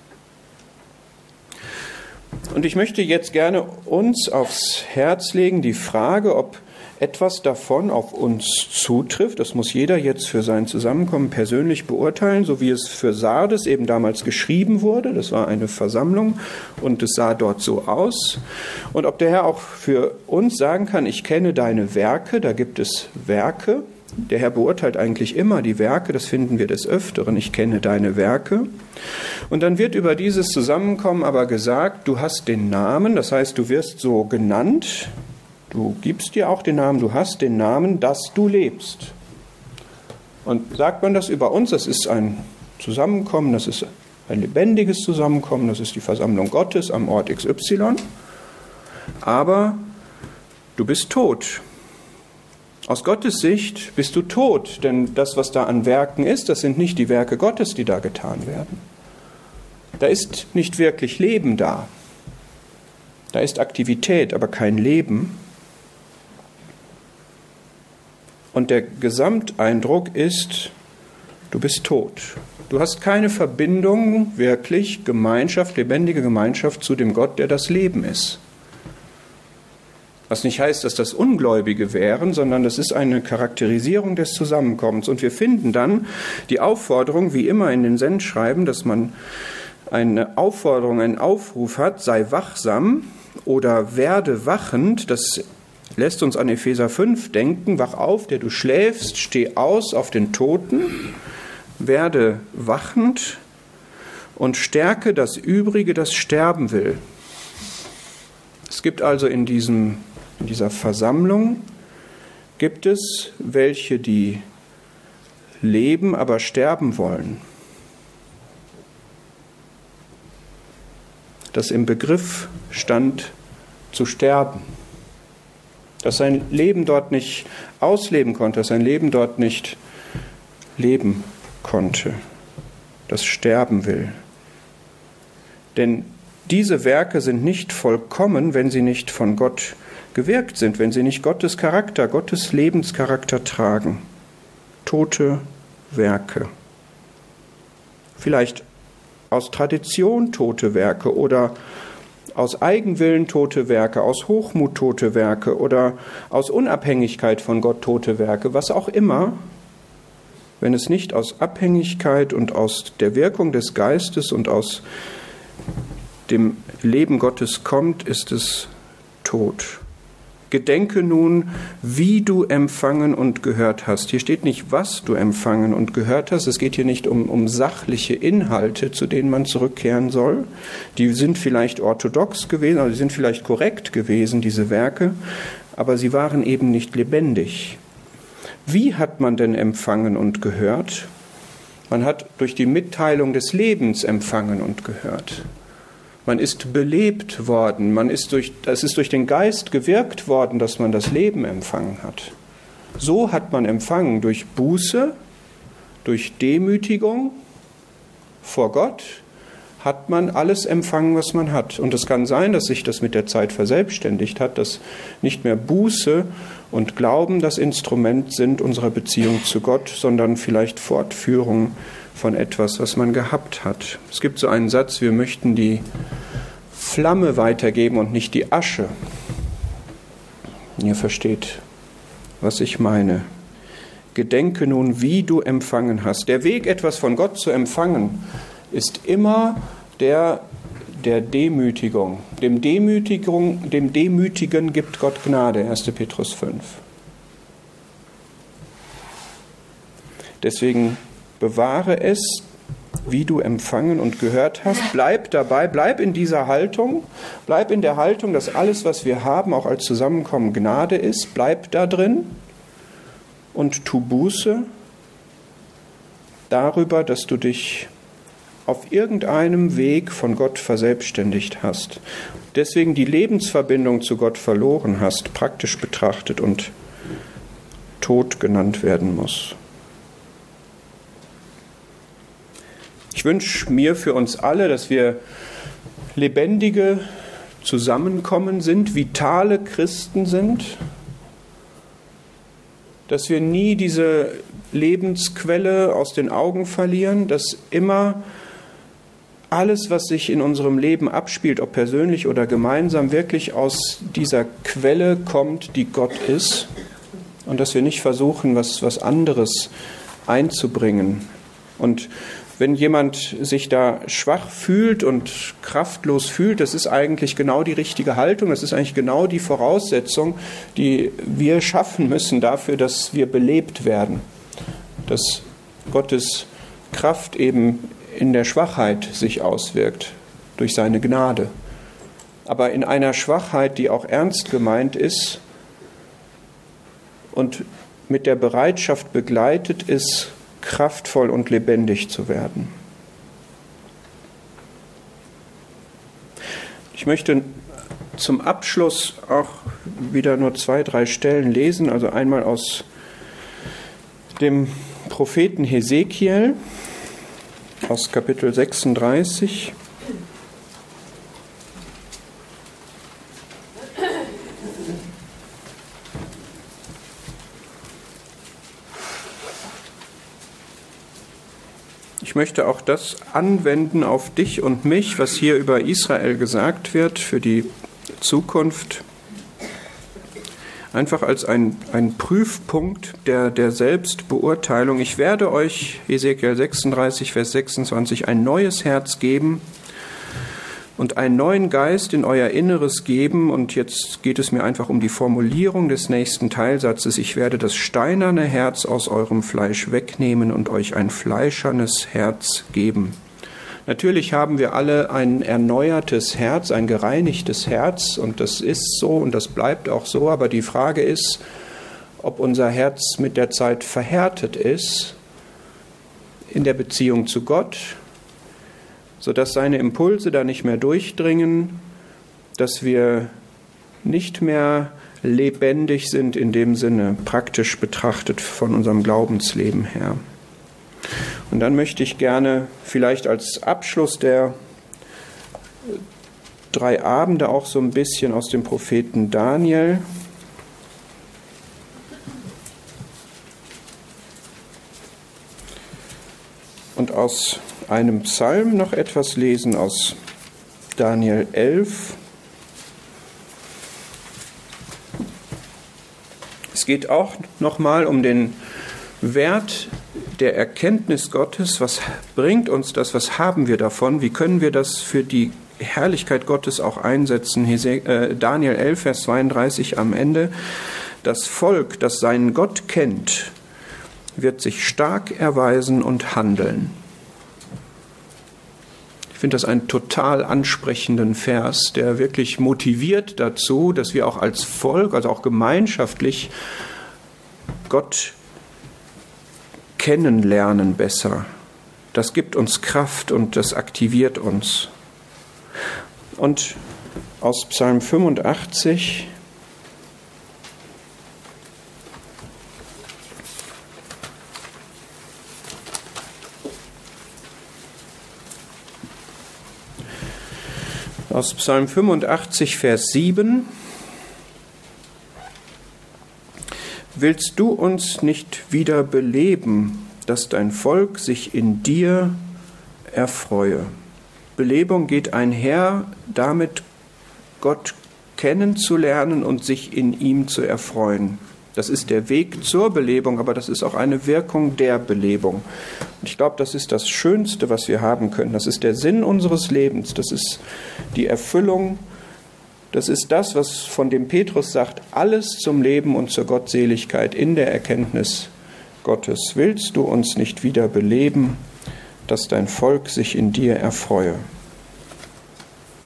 Und ich möchte jetzt gerne uns aufs Herz legen die Frage, ob etwas davon auf uns zutrifft. Das muss jeder jetzt für sein Zusammenkommen persönlich beurteilen, so wie es für Sardes eben damals geschrieben wurde. Das war eine Versammlung und es sah dort so aus. Und ob der Herr auch für uns sagen kann, ich kenne deine Werke, da gibt es Werke. Der Herr beurteilt eigentlich immer die Werke, das finden wir des Öfteren, ich kenne deine Werke. Und dann wird über dieses Zusammenkommen aber gesagt, du hast den Namen, das heißt, du wirst so genannt, du gibst dir auch den Namen, du hast den Namen, dass du lebst. Und sagt man das über uns, das ist ein Zusammenkommen, das ist ein lebendiges Zusammenkommen, das ist die Versammlung Gottes am Ort X Y, aber du bist tot. Aus Gottes Sicht bist du tot, denn das, was da an Werken ist, das sind nicht die Werke Gottes, die da getan werden. Da ist nicht wirklich Leben da. Da ist Aktivität, aber kein Leben. Und der Gesamteindruck ist, du bist tot. Du hast keine Verbindung, wirklich Gemeinschaft, lebendige Gemeinschaft zu dem Gott, der das Leben ist. Was nicht heißt, dass das Ungläubige wären, sondern das ist eine Charakterisierung des Zusammenkommens. Und wir finden dann die Aufforderung, wie immer in den Sendschreiben, dass man eine Aufforderung, einen Aufruf hat, sei wachsam oder werde wachend. Das lässt uns an Epheser fünf denken, wach auf, der du schläfst, steh aus auf den Toten, werde wachend und stärke das Übrige, das sterben will. Es gibt also in diesem In dieser Versammlung gibt es welche, die leben, aber sterben wollen. Das im Begriff stand, zu sterben. Dass sein Leben dort nicht ausleben konnte, dass sein Leben dort nicht leben konnte. Das sterben will. Denn diese Werke sind nicht vollkommen, wenn sie nicht von Gott gewirkt sind, wenn sie nicht Gottes Charakter, Gottes Lebenscharakter tragen. Tote Werke. Vielleicht aus Tradition tote Werke oder aus Eigenwillen tote Werke, aus Hochmut tote Werke oder aus Unabhängigkeit von Gott tote Werke, was auch immer. Wenn es nicht aus Abhängigkeit und aus der Wirkung des Geistes und aus dem Leben Gottes kommt, ist es tot. Gedenke nun, wie du empfangen und gehört hast. Hier steht nicht, was du empfangen und gehört hast. Es geht hier nicht um, um sachliche Inhalte, zu denen man zurückkehren soll. Die sind vielleicht orthodox gewesen, also die sind vielleicht korrekt gewesen, diese Werke, aber sie waren eben nicht lebendig. Wie hat man denn empfangen und gehört? Man hat durch die Mitteilung des Lebens empfangen und gehört. Man ist belebt worden, man ist durch, es ist durch den Geist gewirkt worden, dass man das Leben empfangen hat. So hat man empfangen, durch Buße, durch Demütigung vor Gott, hat man alles empfangen, was man hat. Und es kann sein, dass sich das mit der Zeit verselbstständigt hat, dass nicht mehr Buße und Glauben das Instrument sind unserer Beziehung zu Gott, sondern vielleicht Fortführung von etwas, was man gehabt hat. Es gibt so einen Satz, wir möchten die Flamme weitergeben und nicht die Asche. Ihr versteht, was ich meine. Gedenke nun, wie du empfangen hast. Der Weg, etwas von Gott zu empfangen, ist immer der der Demütigung. Dem Demütigung, dem Demütigen gibt Gott Gnade, erster Petrus fünf. Deswegen bewahre es, wie du empfangen und gehört hast. Bleib dabei, bleib in dieser Haltung, bleib in der Haltung, dass alles, was wir haben, auch als Zusammenkommen Gnade ist. Bleib da drin und tu Buße darüber, dass du dich auf irgendeinem Weg von Gott verselbstständigt hast. Deswegen die Lebensverbindung zu Gott verloren hast, praktisch betrachtet und tot genannt werden muss. Ich wünsche mir für uns alle, dass wir lebendige Zusammenkommen sind, vitale Christen sind, dass wir nie diese Lebensquelle aus den Augen verlieren, dass immer alles, was sich in unserem Leben abspielt, ob persönlich oder gemeinsam, wirklich aus dieser Quelle kommt, die Gott ist, und dass wir nicht versuchen, was, was anderes einzubringen. Und wenn jemand sich da schwach fühlt und kraftlos fühlt, das ist eigentlich genau die richtige Haltung, das ist eigentlich genau die Voraussetzung, die wir schaffen müssen dafür, dass wir belebt werden, dass Gottes Kraft eben in der Schwachheit sich auswirkt, durch seine Gnade. Aber in einer Schwachheit, die auch ernst gemeint ist und mit der Bereitschaft begleitet ist, kraftvoll und lebendig zu werden. Ich möchte zum Abschluss auch wieder nur zwei, drei Stellen lesen, also einmal aus dem Propheten Hesekiel, aus Kapitel sechsunddreißig. Ich möchte auch das anwenden auf dich und mich, was hier über Israel gesagt wird für die Zukunft. Einfach als ein, ein Prüfpunkt der, der Selbstbeurteilung. Ich werde euch, Hesekiel sechsunddreißig, Vers sechsundzwanzig, ein neues Herz geben und einen neuen Geist in euer Inneres geben. Und jetzt geht es mir einfach um die Formulierung des nächsten Teilsatzes. Ich werde das steinerne Herz aus eurem Fleisch wegnehmen und euch ein fleischernes Herz geben. Natürlich haben wir alle ein erneuertes Herz, ein gereinigtes Herz, und das ist so und das bleibt auch so. Aber die Frage ist, ob unser Herz mit der Zeit verhärtet ist in der Beziehung zu Gott, sodass seine Impulse da nicht mehr durchdringen, dass wir nicht mehr lebendig sind in dem Sinne, praktisch betrachtet von unserem Glaubensleben her. Und dann möchte ich gerne vielleicht als Abschluss der drei Abende auch so ein bisschen aus dem Propheten Daniel und aus einem Psalm noch etwas lesen, aus Daniel elf. Es geht auch nochmal um den Wert der Erkenntnis Gottes. Was bringt uns das? Was haben wir davon? Wie können wir das für die Herrlichkeit Gottes auch einsetzen? Daniel elf, Vers zweiunddreißig am Ende. Das Volk, das seinen Gott kennt, wird sich stark erweisen und handeln. Ich finde das einen total ansprechenden Vers, der wirklich motiviert dazu, dass wir auch als Volk, also auch gemeinschaftlich, Gott kennenlernen besser. Das gibt uns Kraft und das aktiviert uns. Und aus Psalm fünfundachtzig, aus Psalm fünfundachtzig, Vers sieben: Willst du uns nicht wieder beleben, dass dein Volk sich in dir erfreue? Belebung geht einher damit, Gott kennenzulernen und sich in ihm zu erfreuen. Das ist der Weg zur Belebung, aber das ist auch eine Wirkung der Belebung. Und ich glaube, das ist das Schönste, was wir haben können. Das ist der Sinn unseres Lebens. Das ist die Erfüllung. Das ist das, was von dem Petrus sagt, alles zum Leben und zur Gottseligkeit in der Erkenntnis Gottes. Willst du uns nicht wieder beleben, dass dein Volk sich in dir erfreue.